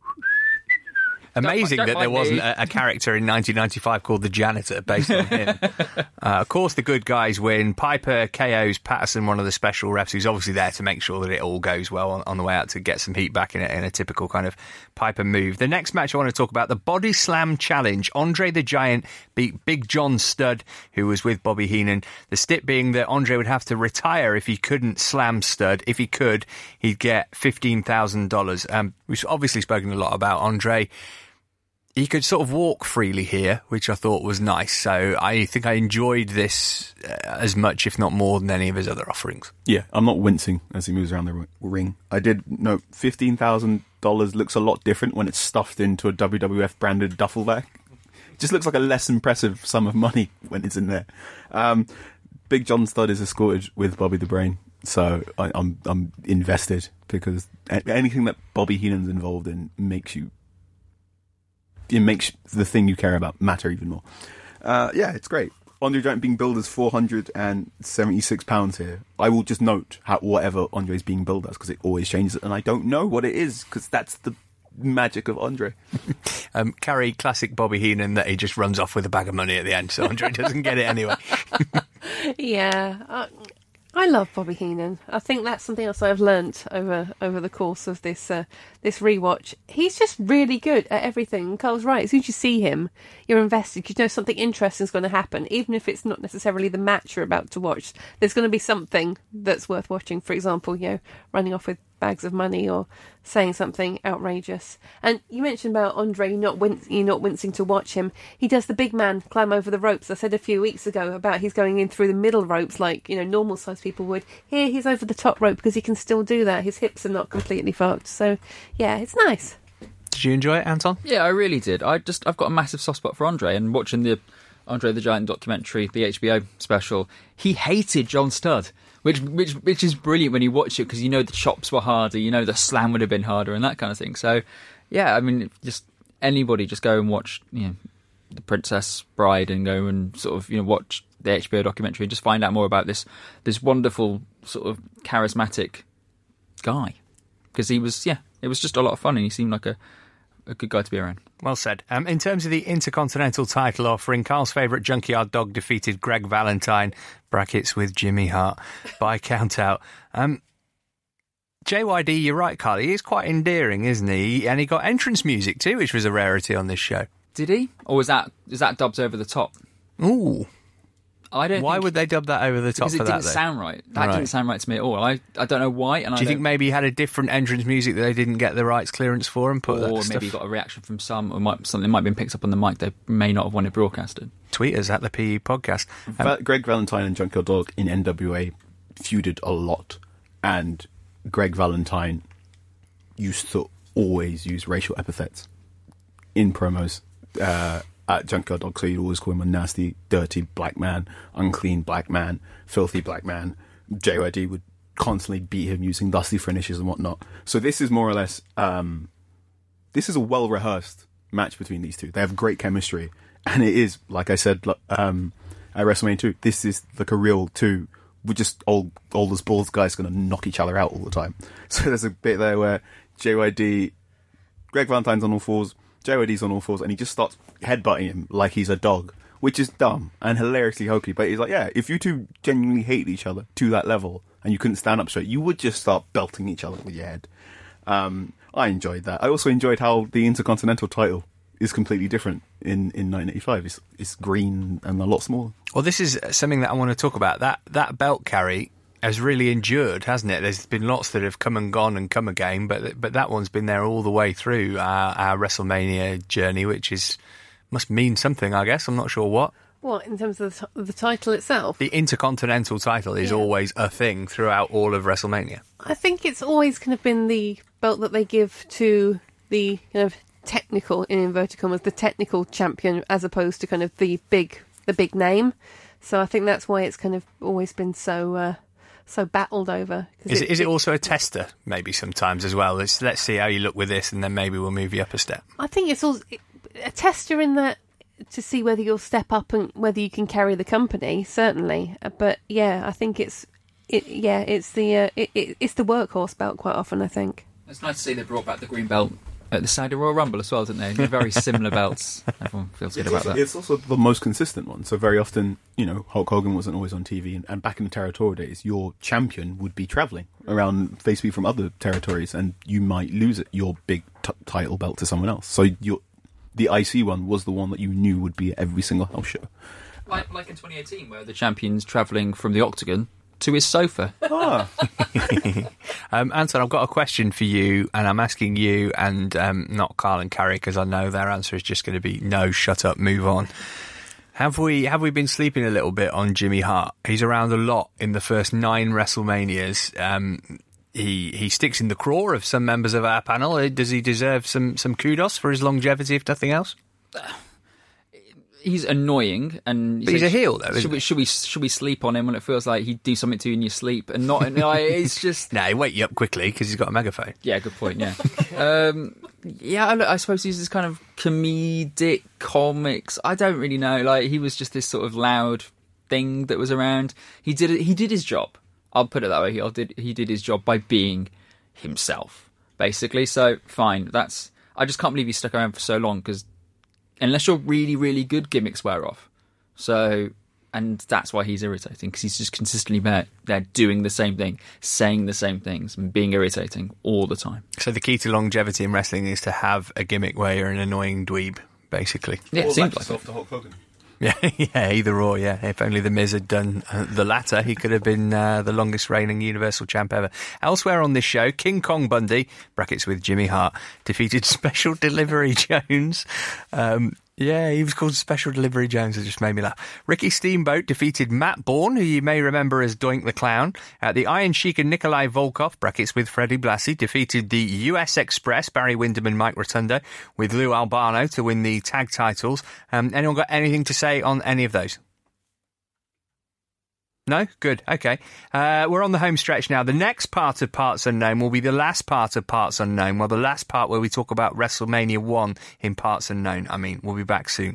Amazing that there wasn't a character in 1995 called the Janitor based on him. Of course, the good guys win. Piper KOs Patterson, one of the special refs, who's obviously there to make sure that it all goes well on the way out to get some heat back in a typical kind of Piper move. The next match I want to talk about, the Body Slam Challenge. Andre the Giant beat Big John Studd, who was with Bobby Heenan. The stip being that Andre would have to retire if he couldn't slam Studd. If he could, he'd get $15,000. We've obviously spoken a lot about Andre. He could sort of walk freely here, which I thought was nice. So I think I enjoyed this as much, if not more, than any of his other offerings. Yeah, I'm not wincing as he moves around the ring. I did note $15,000 looks a lot different when it's stuffed into a WWF branded duffel bag. It just looks like a less impressive sum of money when it's in there. Big John Studd is escorted with Bobby the Brain. So I'm invested, because anything that Bobby Heenan's involved in makes the thing you care about matter even more. Yeah, it's great. Andre Giant being billed as 476 pounds here. I will just note whatever Andre's being billed as, because it always changes, and I don't know what it is, because that's the magic of Andre. Carrie, classic Bobby Heenan, that he just runs off with a bag of money at the end, so Andre doesn't get it anyway. Yeah, I love Bobby Heenan. I think that's something else I've learnt over the course of this rewatch. He's just really good at everything. Carl's right. As soon as you see him, you're invested. You know something interesting is going to happen, even if it's not necessarily the match you're about to watch. There's going to be something that's worth watching. For example, running off with bags of money or saying something outrageous. And you mentioned about Andre not wincing to watch him. He does the big man climb over the ropes. I said a few weeks ago about he's going in through the middle ropes like normal sized people would. Here he's over the top rope because he can still do that. His hips are not completely fucked. So yeah, it's nice. Did you enjoy it, Anton? Yeah, I really did. I've got a massive soft spot for Andre, and watching the Andre the Giant documentary, the HBO special, he hated John Studd. Which is brilliant when you watch it, because the chops were harder, the slam would have been harder and that kind of thing. So, yeah, I mean, just anybody just go and watch, The Princess Bride and go and sort of, watch the HBO documentary and just find out more about this wonderful sort of charismatic guy. Because he was, it was just a lot of fun, and he seemed like a good guy to be around. Well said. In terms of the Intercontinental title offering, Carl's favourite Junkyard Dog defeated Greg Valentine, brackets with Jimmy Hart, by count-out. JYD, you're right, Carl, he is quite endearing, isn't he? And he got entrance music too, which was a rarity on this show. Did he? Or is that dubbed over the top? Ooh. Why would they dub that over the top for that? Because it didn't sound right. That didn't sound right to me at all. I don't know why. And do you think maybe he had a different entrance music that they didn't get the rights clearance for and put that stuff? Or maybe he got a reaction from some, or something might have been picked up on the mic they may not have wanted broadcasted. Tweet us at the PE podcast. Greg Valentine and Junkyard Dog in NWA feuded a lot, and Greg Valentine used to always use racial epithets in promos at Junkyard Dog, so you'd always call him a nasty, dirty black man, unclean black man, filthy black man. JYD would constantly beat him using dusty finishes and whatnot. So this is more or less, this is a well-rehearsed match between these two. They have great chemistry, and it is, like I said, at WrestleMania 2, this is like a real two. We're just old as balls guys going to knock each other out all the time. So there's a bit there where Greg Valentine's on all fours, JYD's on all fours, and he just starts headbutting him like he's a dog, which is dumb and hilariously hokey. But he's like, yeah, if you two genuinely hate each other to that level and you couldn't stand up straight, you would just start belting each other with your head. I enjoyed that. I also enjoyed how the Intercontinental title is completely different in 1985. It's green and a lot smaller. Well, this is something that I want to talk about. That belt carry has really endured, hasn't it? There's been lots that have come and gone and come again, but that one's been there all the way through our WrestleMania journey, which must mean something, I guess. I'm not sure what. What, in terms of the title itself? The Intercontinental title is always a thing throughout all of WrestleMania. I think it's always kind of been the belt that they give to the kind of technical, in inverted commas, the technical champion, as opposed to kind of the big name. So I think that's why it's kind of always been so battled over. Is it also a tester, maybe, sometimes as well? Let's see how you look with this, and then maybe we'll move you up a step. I think it's also a tester in that, to see whether you'll step up and whether you can carry the company, certainly. But yeah, I think it's the workhorse belt quite often, I think. It's nice to see they brought back the green belt at the side of Royal Rumble as well, didn't they? They're very similar belts. Everyone feels good about that. It's also the most consistent one. So very often, Hulk Hogan wasn't always on TV, and back in the territorial days, your champion would be travelling around, facing from other territories, and you might lose your big title belt to someone else. So the IC one was the one that you knew would be at every single house show. Like in 2018, where the champion's travelling from the Octagon to his sofa. Anton, I've got a question for you, and I'm asking you and not Carl and Carrie, because I know their answer is just going to be no, shut up, move on. Have we been sleeping a little bit on Jimmy Hart? He's around a lot in the first 9 WrestleManias. He sticks in the craw of some members of our panel. Does he deserve some kudos for his longevity, if nothing else? He's annoying, and but he's a heel, though. Should we sleep on him when it feels like he'd do something to you in your sleep and not? It's just he wake you up quickly because he's got a megaphone. Yeah, good point. Yeah, I suppose he's this kind of comedic comics. I don't really know. Like, he was just this sort of loud thing that was around. He did his job. I'll put it that way. He did his job by being himself, basically. So fine. I just can't believe he stuck around for so long, because unless you're really, really good, gimmicks wear off. So, And that's why he's irritating, because he's just consistently there doing the same thing, saying the same things, and being irritating all the time. So the key to longevity in wrestling is to have a gimmick where you're an annoying dweeb, basically. Yeah, it seems like it. to Hulk Hogan. Yeah, either or, yeah. If only The Miz had done the latter, he could have been the longest reigning Universal Champ ever. Elsewhere on this show, King Kong Bundy, brackets with Jimmy Hart, defeated Special Delivery Jones. Yeah, he was called Special Delivery Jones. It just made me laugh. Ricky Steamboat defeated Matt Bourne, who you may remember as Doink the Clown. The Iron Sheik and Nikolai Volkov, brackets with Freddie Blassie, defeated the US Express, Barry Windham and Mike Rotundo, with Lou Albano to win the tag titles. Anyone got anything to say on any of those? No? Good. Okay. We're on the home stretch now. The next part of Parts Unknown will be the last part of Parts Unknown. Well, the last part where we talk about WrestleMania 1 in Parts Unknown. We'll be back soon.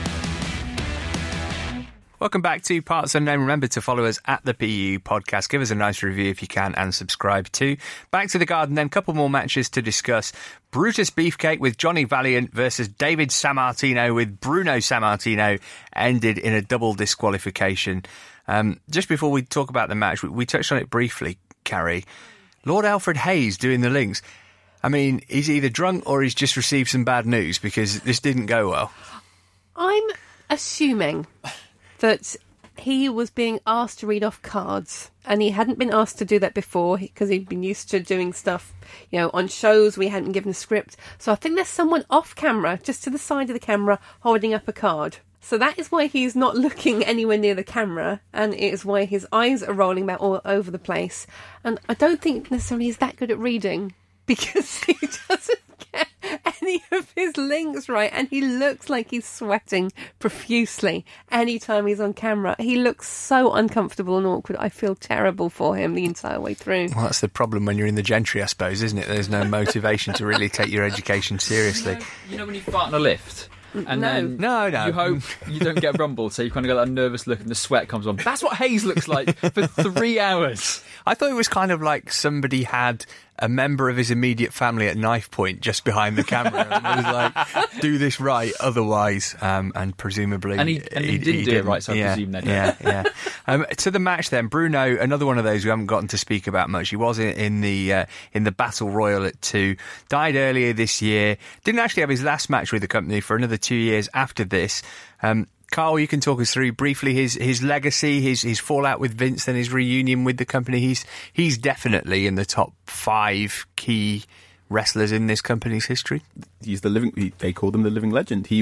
Welcome back to Parts Unknown. Remember to follow us at the PU Podcast. Give us a nice review if you can and subscribe too. Back to the Garden then. Couple more matches to discuss. Brutus Beefcake with Johnny Valiant versus David Sammartino with Bruno Sammartino ended in a double disqualification. Just before we talk about the match, we touched on it briefly, Carrie. Lord Alfred Hayes doing the links. He's either drunk or he's just received some bad news, because this didn't go well. I'm assuming that he was being asked to read off cards, and he hadn't been asked to do that before because he'd been used to doing stuff, on shows we hadn't given a script. So I think there's someone off camera, just to the side of the camera, holding up a card. So that is why he's not looking anywhere near the camera, and it is why his eyes are rolling about all over the place. And I don't think necessarily he's that good at reading, because he doesn't get any of his links right, and he looks like he's sweating profusely anytime he's on camera. He looks so uncomfortable and awkward. I feel terrible for him the entire way through. Well, that's the problem when you're in the gentry, I suppose, isn't it? There's no motivation to really take your education seriously. You know when you fart in a lift? And then No. you hope you don't get rumbled, so you kind of got that nervous look and the sweat comes on. That's what Hayes looks like for 3 hours. I thought it was kind of like somebody had a member of his immediate family at knife point just behind the camera and was like, do this right, otherwise, and presumably... And he didn't do it right, so I presume they did. Yeah. To the match then, Bruno, another one of those we haven't gotten to speak about much. He was in the Battle Royal at 2, died earlier this year, didn't actually have his last match with the company for another 2 years after this. Carl, you can talk us through briefly his legacy, his fallout with Vince, and his reunion with the company. He's definitely in the top 5 key wrestlers in this company's history. He's they call him the living legend. He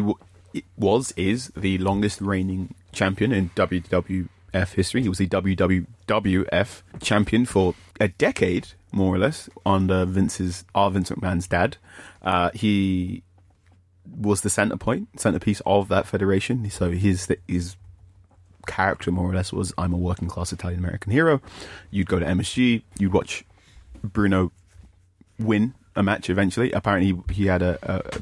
is the longest reigning champion in WWF history. He was the WWF champion for a decade, more or less, under Vince McMahon's dad. He was the centerpiece of that federation. So his character, more or less, was, I'm a working class Italian American hero. You'd go to MSG, you'd watch Bruno win a match eventually. Apparently he had a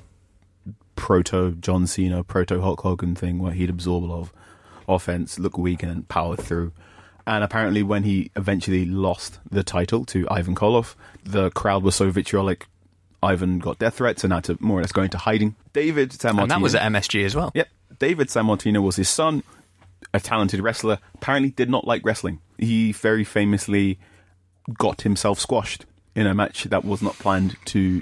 proto John Cena, proto Hulk Hogan thing where he'd absorb a lot of offense, look weak, and then power through. And apparently when he eventually lost the title to Ivan Koloff, the crowd was so vitriolic, Ivan got death threats and had to more or less go into hiding. David Sammartino... And that was at MSG as well. Yep. David Sammartino was his son, a talented wrestler, apparently did not like wrestling. He very famously got himself squashed in a match that was not planned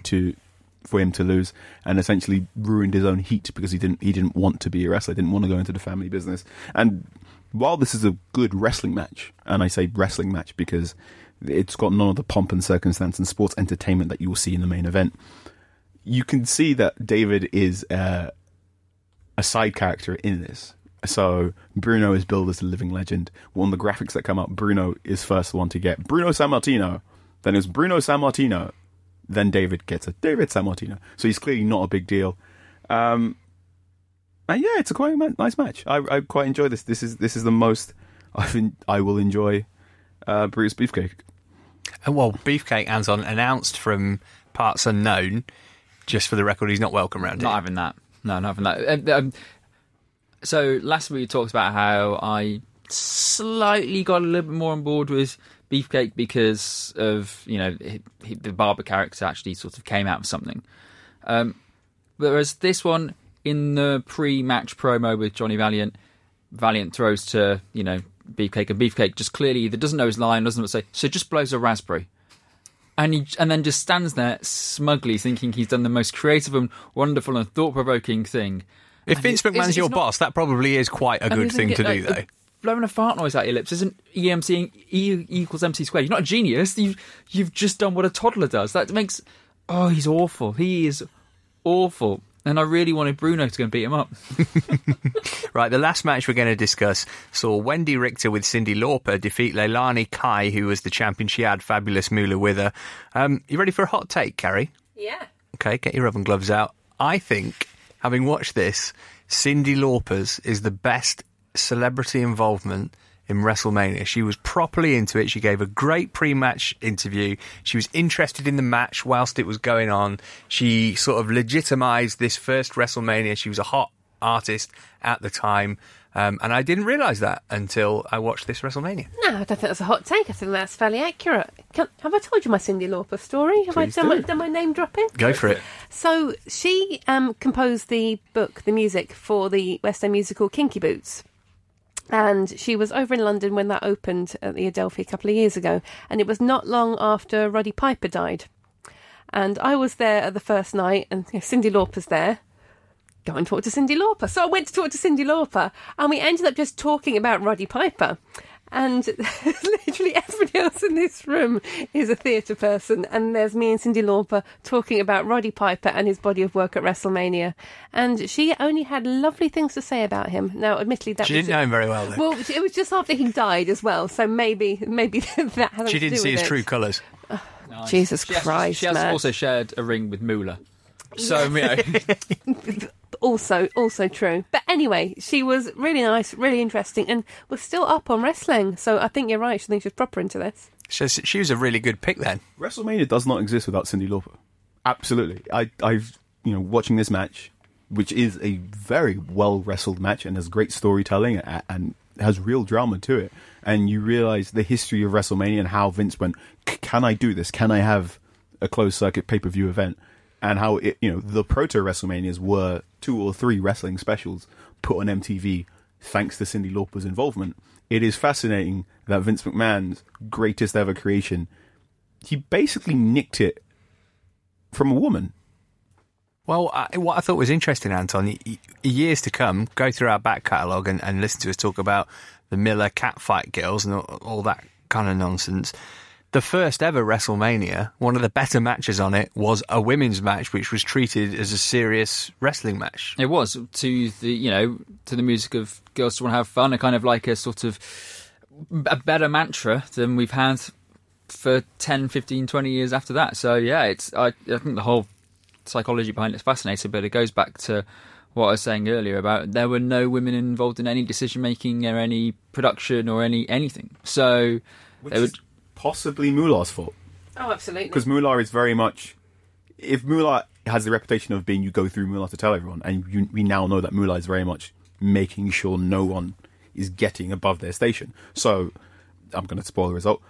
for him to lose, and essentially ruined his own heat because he didn't want to be a wrestler, didn't want to go into the family business. And while this is a good wrestling match, and I say wrestling match because it's got none of the pomp and circumstance and sports entertainment that you will see in the main event, you can see that David is a side character in this. So Bruno is billed as a living legend. One of the graphics that come up, Bruno is first one to get Bruno Sammartino, then it's Bruno Sammartino, then David gets a David Sammartino. So he's clearly not a big deal. And yeah, it's a quite nice match. I quite enjoy this. This is the most I will enjoy Brutus Beefcake. Well, Beefcake, Anton, announced from Parts Unknown, just for the record, he's not welcome around here. Not having that. No, not having that. So last week we talked about how I slightly got a little bit more on board with Beefcake because of, the barber character actually sort of came out of something. Whereas this one, in the pre-match promo with Johnny Valiant, Valiant throws to, Beefcake, and Beefcake just clearly either doesn't know his line, doesn't know what to say, so just blows a raspberry. And then just stands there smugly thinking he's done the most creative and wonderful and thought-provoking thing. If Vince McMahon's your boss, that probably is quite a good thing to do, though. Blowing a fart noise out your lips isn't E equals MC squared. You're not a genius. You've just done what a toddler does. That makes... Oh, he's awful. He is awful. And I really wanted Bruno to go and beat him up. Right, the last match we're going to discuss saw Wendy Richter with Cyndi Lauper defeat Leilani Kai, who was the champion. She had Fabulous Moolah with her. You ready for a hot take, Carrie? Yeah. Okay, get your oven gloves out. I think, having watched this, Cyndi Lauper's is the best celebrity involvement in WrestleMania. She was properly into it. She gave a great pre-match interview. She was interested in the match whilst it was going on. She sort of legitimised this first WrestleMania. She was a hot artist at the time. And I didn't realise that until I watched this WrestleMania. No, I don't think that's a hot take. I think that's fairly accurate. Have I told you my Cyndi Lauper story? Have Please I done my name dropping? Go for it. So she composed the music for the West End musical Kinky Boots. And she was over in London when that opened at the Adelphi a couple of years ago. And it was not long after Roddy Piper died. And I was there at the first night, and Cyndi Lauper's there. Go and talk to Cyndi Lauper. So I went to talk to Cyndi Lauper, and we ended up just talking about Roddy Piper. And literally everybody else in this room is a theatre person, and there's me and Cyndi Lauper talking about Roddy Piper and his body of work at WrestleMania. And she only had lovely things to say about him. Now, admittedly, She didn't know him very well, then. Well, it was just after he died as well, so maybe that had She didn't see his true colours. Nice. Jesus Christ, She has Matt. also shared a ring with Moolah. So, Also true. But anyway, she was really nice, really interesting, and was still up on wrestling. So I think you're right. I think she's proper into this. She was a really good pick then. WrestleMania does not exist without Cyndi Lauper. Absolutely. I've watching this match, which is a very well wrestled match and has great storytelling and has real drama to it. And you realise the history of WrestleMania and how Vince went, can I do this? Can I have a closed circuit pay-per-view event? And how the proto WrestleManias were 2 or 3 wrestling specials put on MTV thanks to Cyndi Lauper's involvement. It is fascinating that Vince McMahon's greatest ever creation, he basically nicked it from a woman. Well, what I thought was interesting, Anton, years to come, go through our back catalogue and listen to us talk about the Miller Catfight Girls and all that kind of nonsense. The first ever WrestleMania, one of the better matches on it was a women's match, which was treated as a serious wrestling match. it was to the music of Girls Just Want to Have Fun, a kind of like a sort of a better mantra than we've had for 10, 15, 20 years after that. So yeah, I think the whole psychology behind it's fascinating, but it goes back to what I was saying earlier about there were no women involved in any decision making or any production or anything. So Which is possibly Moolah's fault. Oh, absolutely. Because Moolah is very much... If Moolah has the reputation of being you go through Moolah to tell everyone, and we now know that Moolah is very much making sure no one is getting above their station. So, I'm going to spoil the result.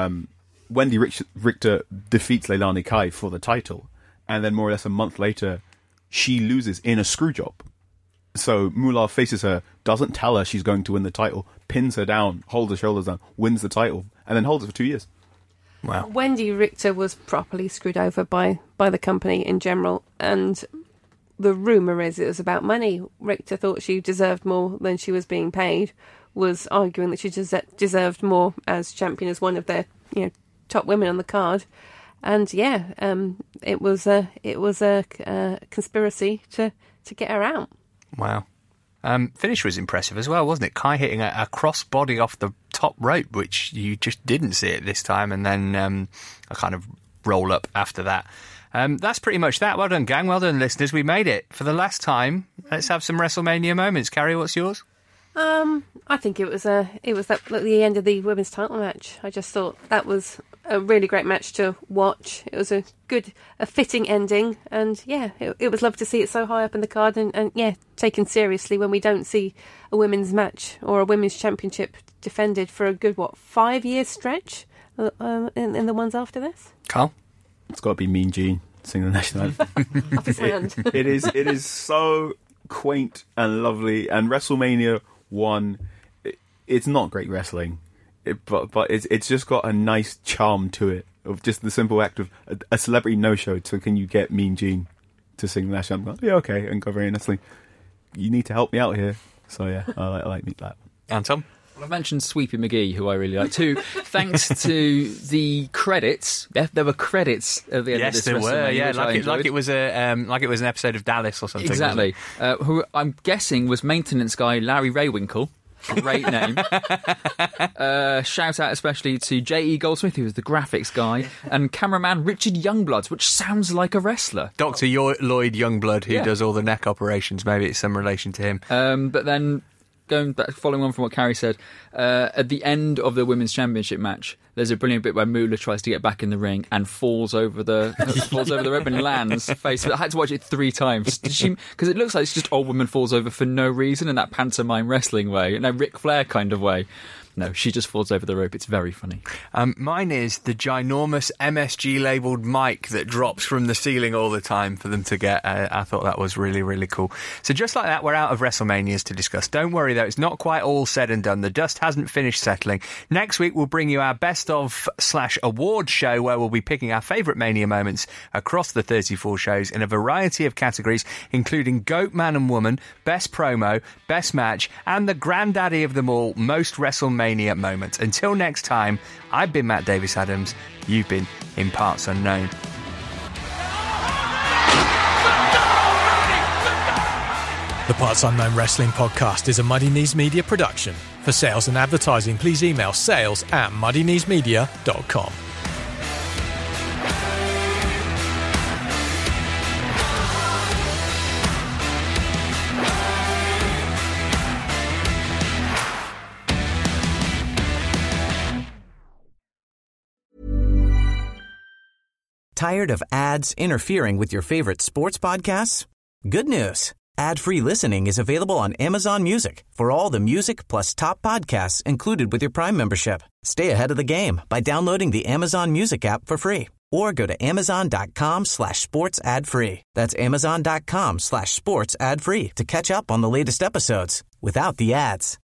Wendy Richter defeats Leilani Kai for the title, and then more or less a month later, she loses in a screw job. So Moolah faces her, doesn't tell her she's going to win the title, pins her down, holds her shoulders down, wins the title, and then holds it for 2 years. Wow. Wendy Richter was properly screwed over by the company in general, and the rumour is it was about money. Richter thought she deserved more than she was being paid, was arguing that she deserved more as champion, as one of their top women on the card. And it was a conspiracy to get her out. Wow. Finish was impressive as well, wasn't it? Kai hitting a crossbody off the top rope, which you just didn't see it this time, and then a kind of roll up after that. That's pretty much that. Well done, gang. Well done, listeners. We made it. For the last time, let's have some WrestleMania moments. Carrie, what's yours? I think it was at the end of the women's title match. I just thought that was a really great match to watch. It was a fitting ending, and it was lovely to see it so high up in the card and taken seriously when we don't see a women's match or a women's championship defended for a good 5-year stretch in the ones after this. Carl? It's got to be Mean Gene singing the national anthem. Off his hand. It is so quaint and lovely, and WrestleMania One, it's not great wrestling, but it's just got a nice charm to it, of just the simple act of a celebrity no-show. So can you get Mean Gene to sing the national anthem? Yeah, okay, and go very nicely. You need to help me out here. So yeah, I like that. Anton? Well, I've mentioned Sweepy McGee, who I really like too. Thanks to the credits, there were credits at the end of this. Yes, there were. Yeah, like it was an episode of Dallas or something. Exactly. Who I'm guessing was maintenance guy Larry Raywinkle. Great name. Shout out especially to J.E. Goldsmith, who was the graphics guy, and cameraman Richard Youngblood, which sounds like a wrestler. Dr. Lloyd Youngblood, who does all the neck operations. Maybe it's some relation to him. But then, going back, following on from what Carrie said, at the end of the Women's Championship match, there's a brilliant bit where Moolah tries to get back in the ring and falls over the rope and lands face. I had to watch it 3 times because it looks like it's just old woman falls over for no reason in that pantomime wrestling way, in a Ric Flair kind of way. No, she just falls over the rope. It's very funny. Mine is the ginormous MSG-labelled mic that drops from the ceiling all the time for them to get. I thought that was really, really cool. So just like that, we're out of WrestleManias to discuss. Don't worry, though. It's not quite all said and done. The dust hasn't finished settling. Next week, we'll bring you our best-of/award show, where we'll be picking our favourite Mania moments across the 34 shows in a variety of categories, including GOAT Man and Woman, Best Promo, Best Match, and the granddaddy of them all, Most WrestleMania moment. Until next time, I've been Matt Davis Adams. You've been in Parts Unknown. The Parts Unknown Wrestling Podcast is a Muddy Knees Media production. For sales and advertising, please email sales@muddykneesmedia.com. Tired of ads interfering with your favorite sports podcasts? Good news. Ad-free listening is available on Amazon Music for all the music plus top podcasts included with your Prime membership. Stay ahead of the game by downloading the Amazon Music app for free or go to amazon.com/sports ad free. That's amazon.com/sports ad free to catch up on the latest episodes without the ads.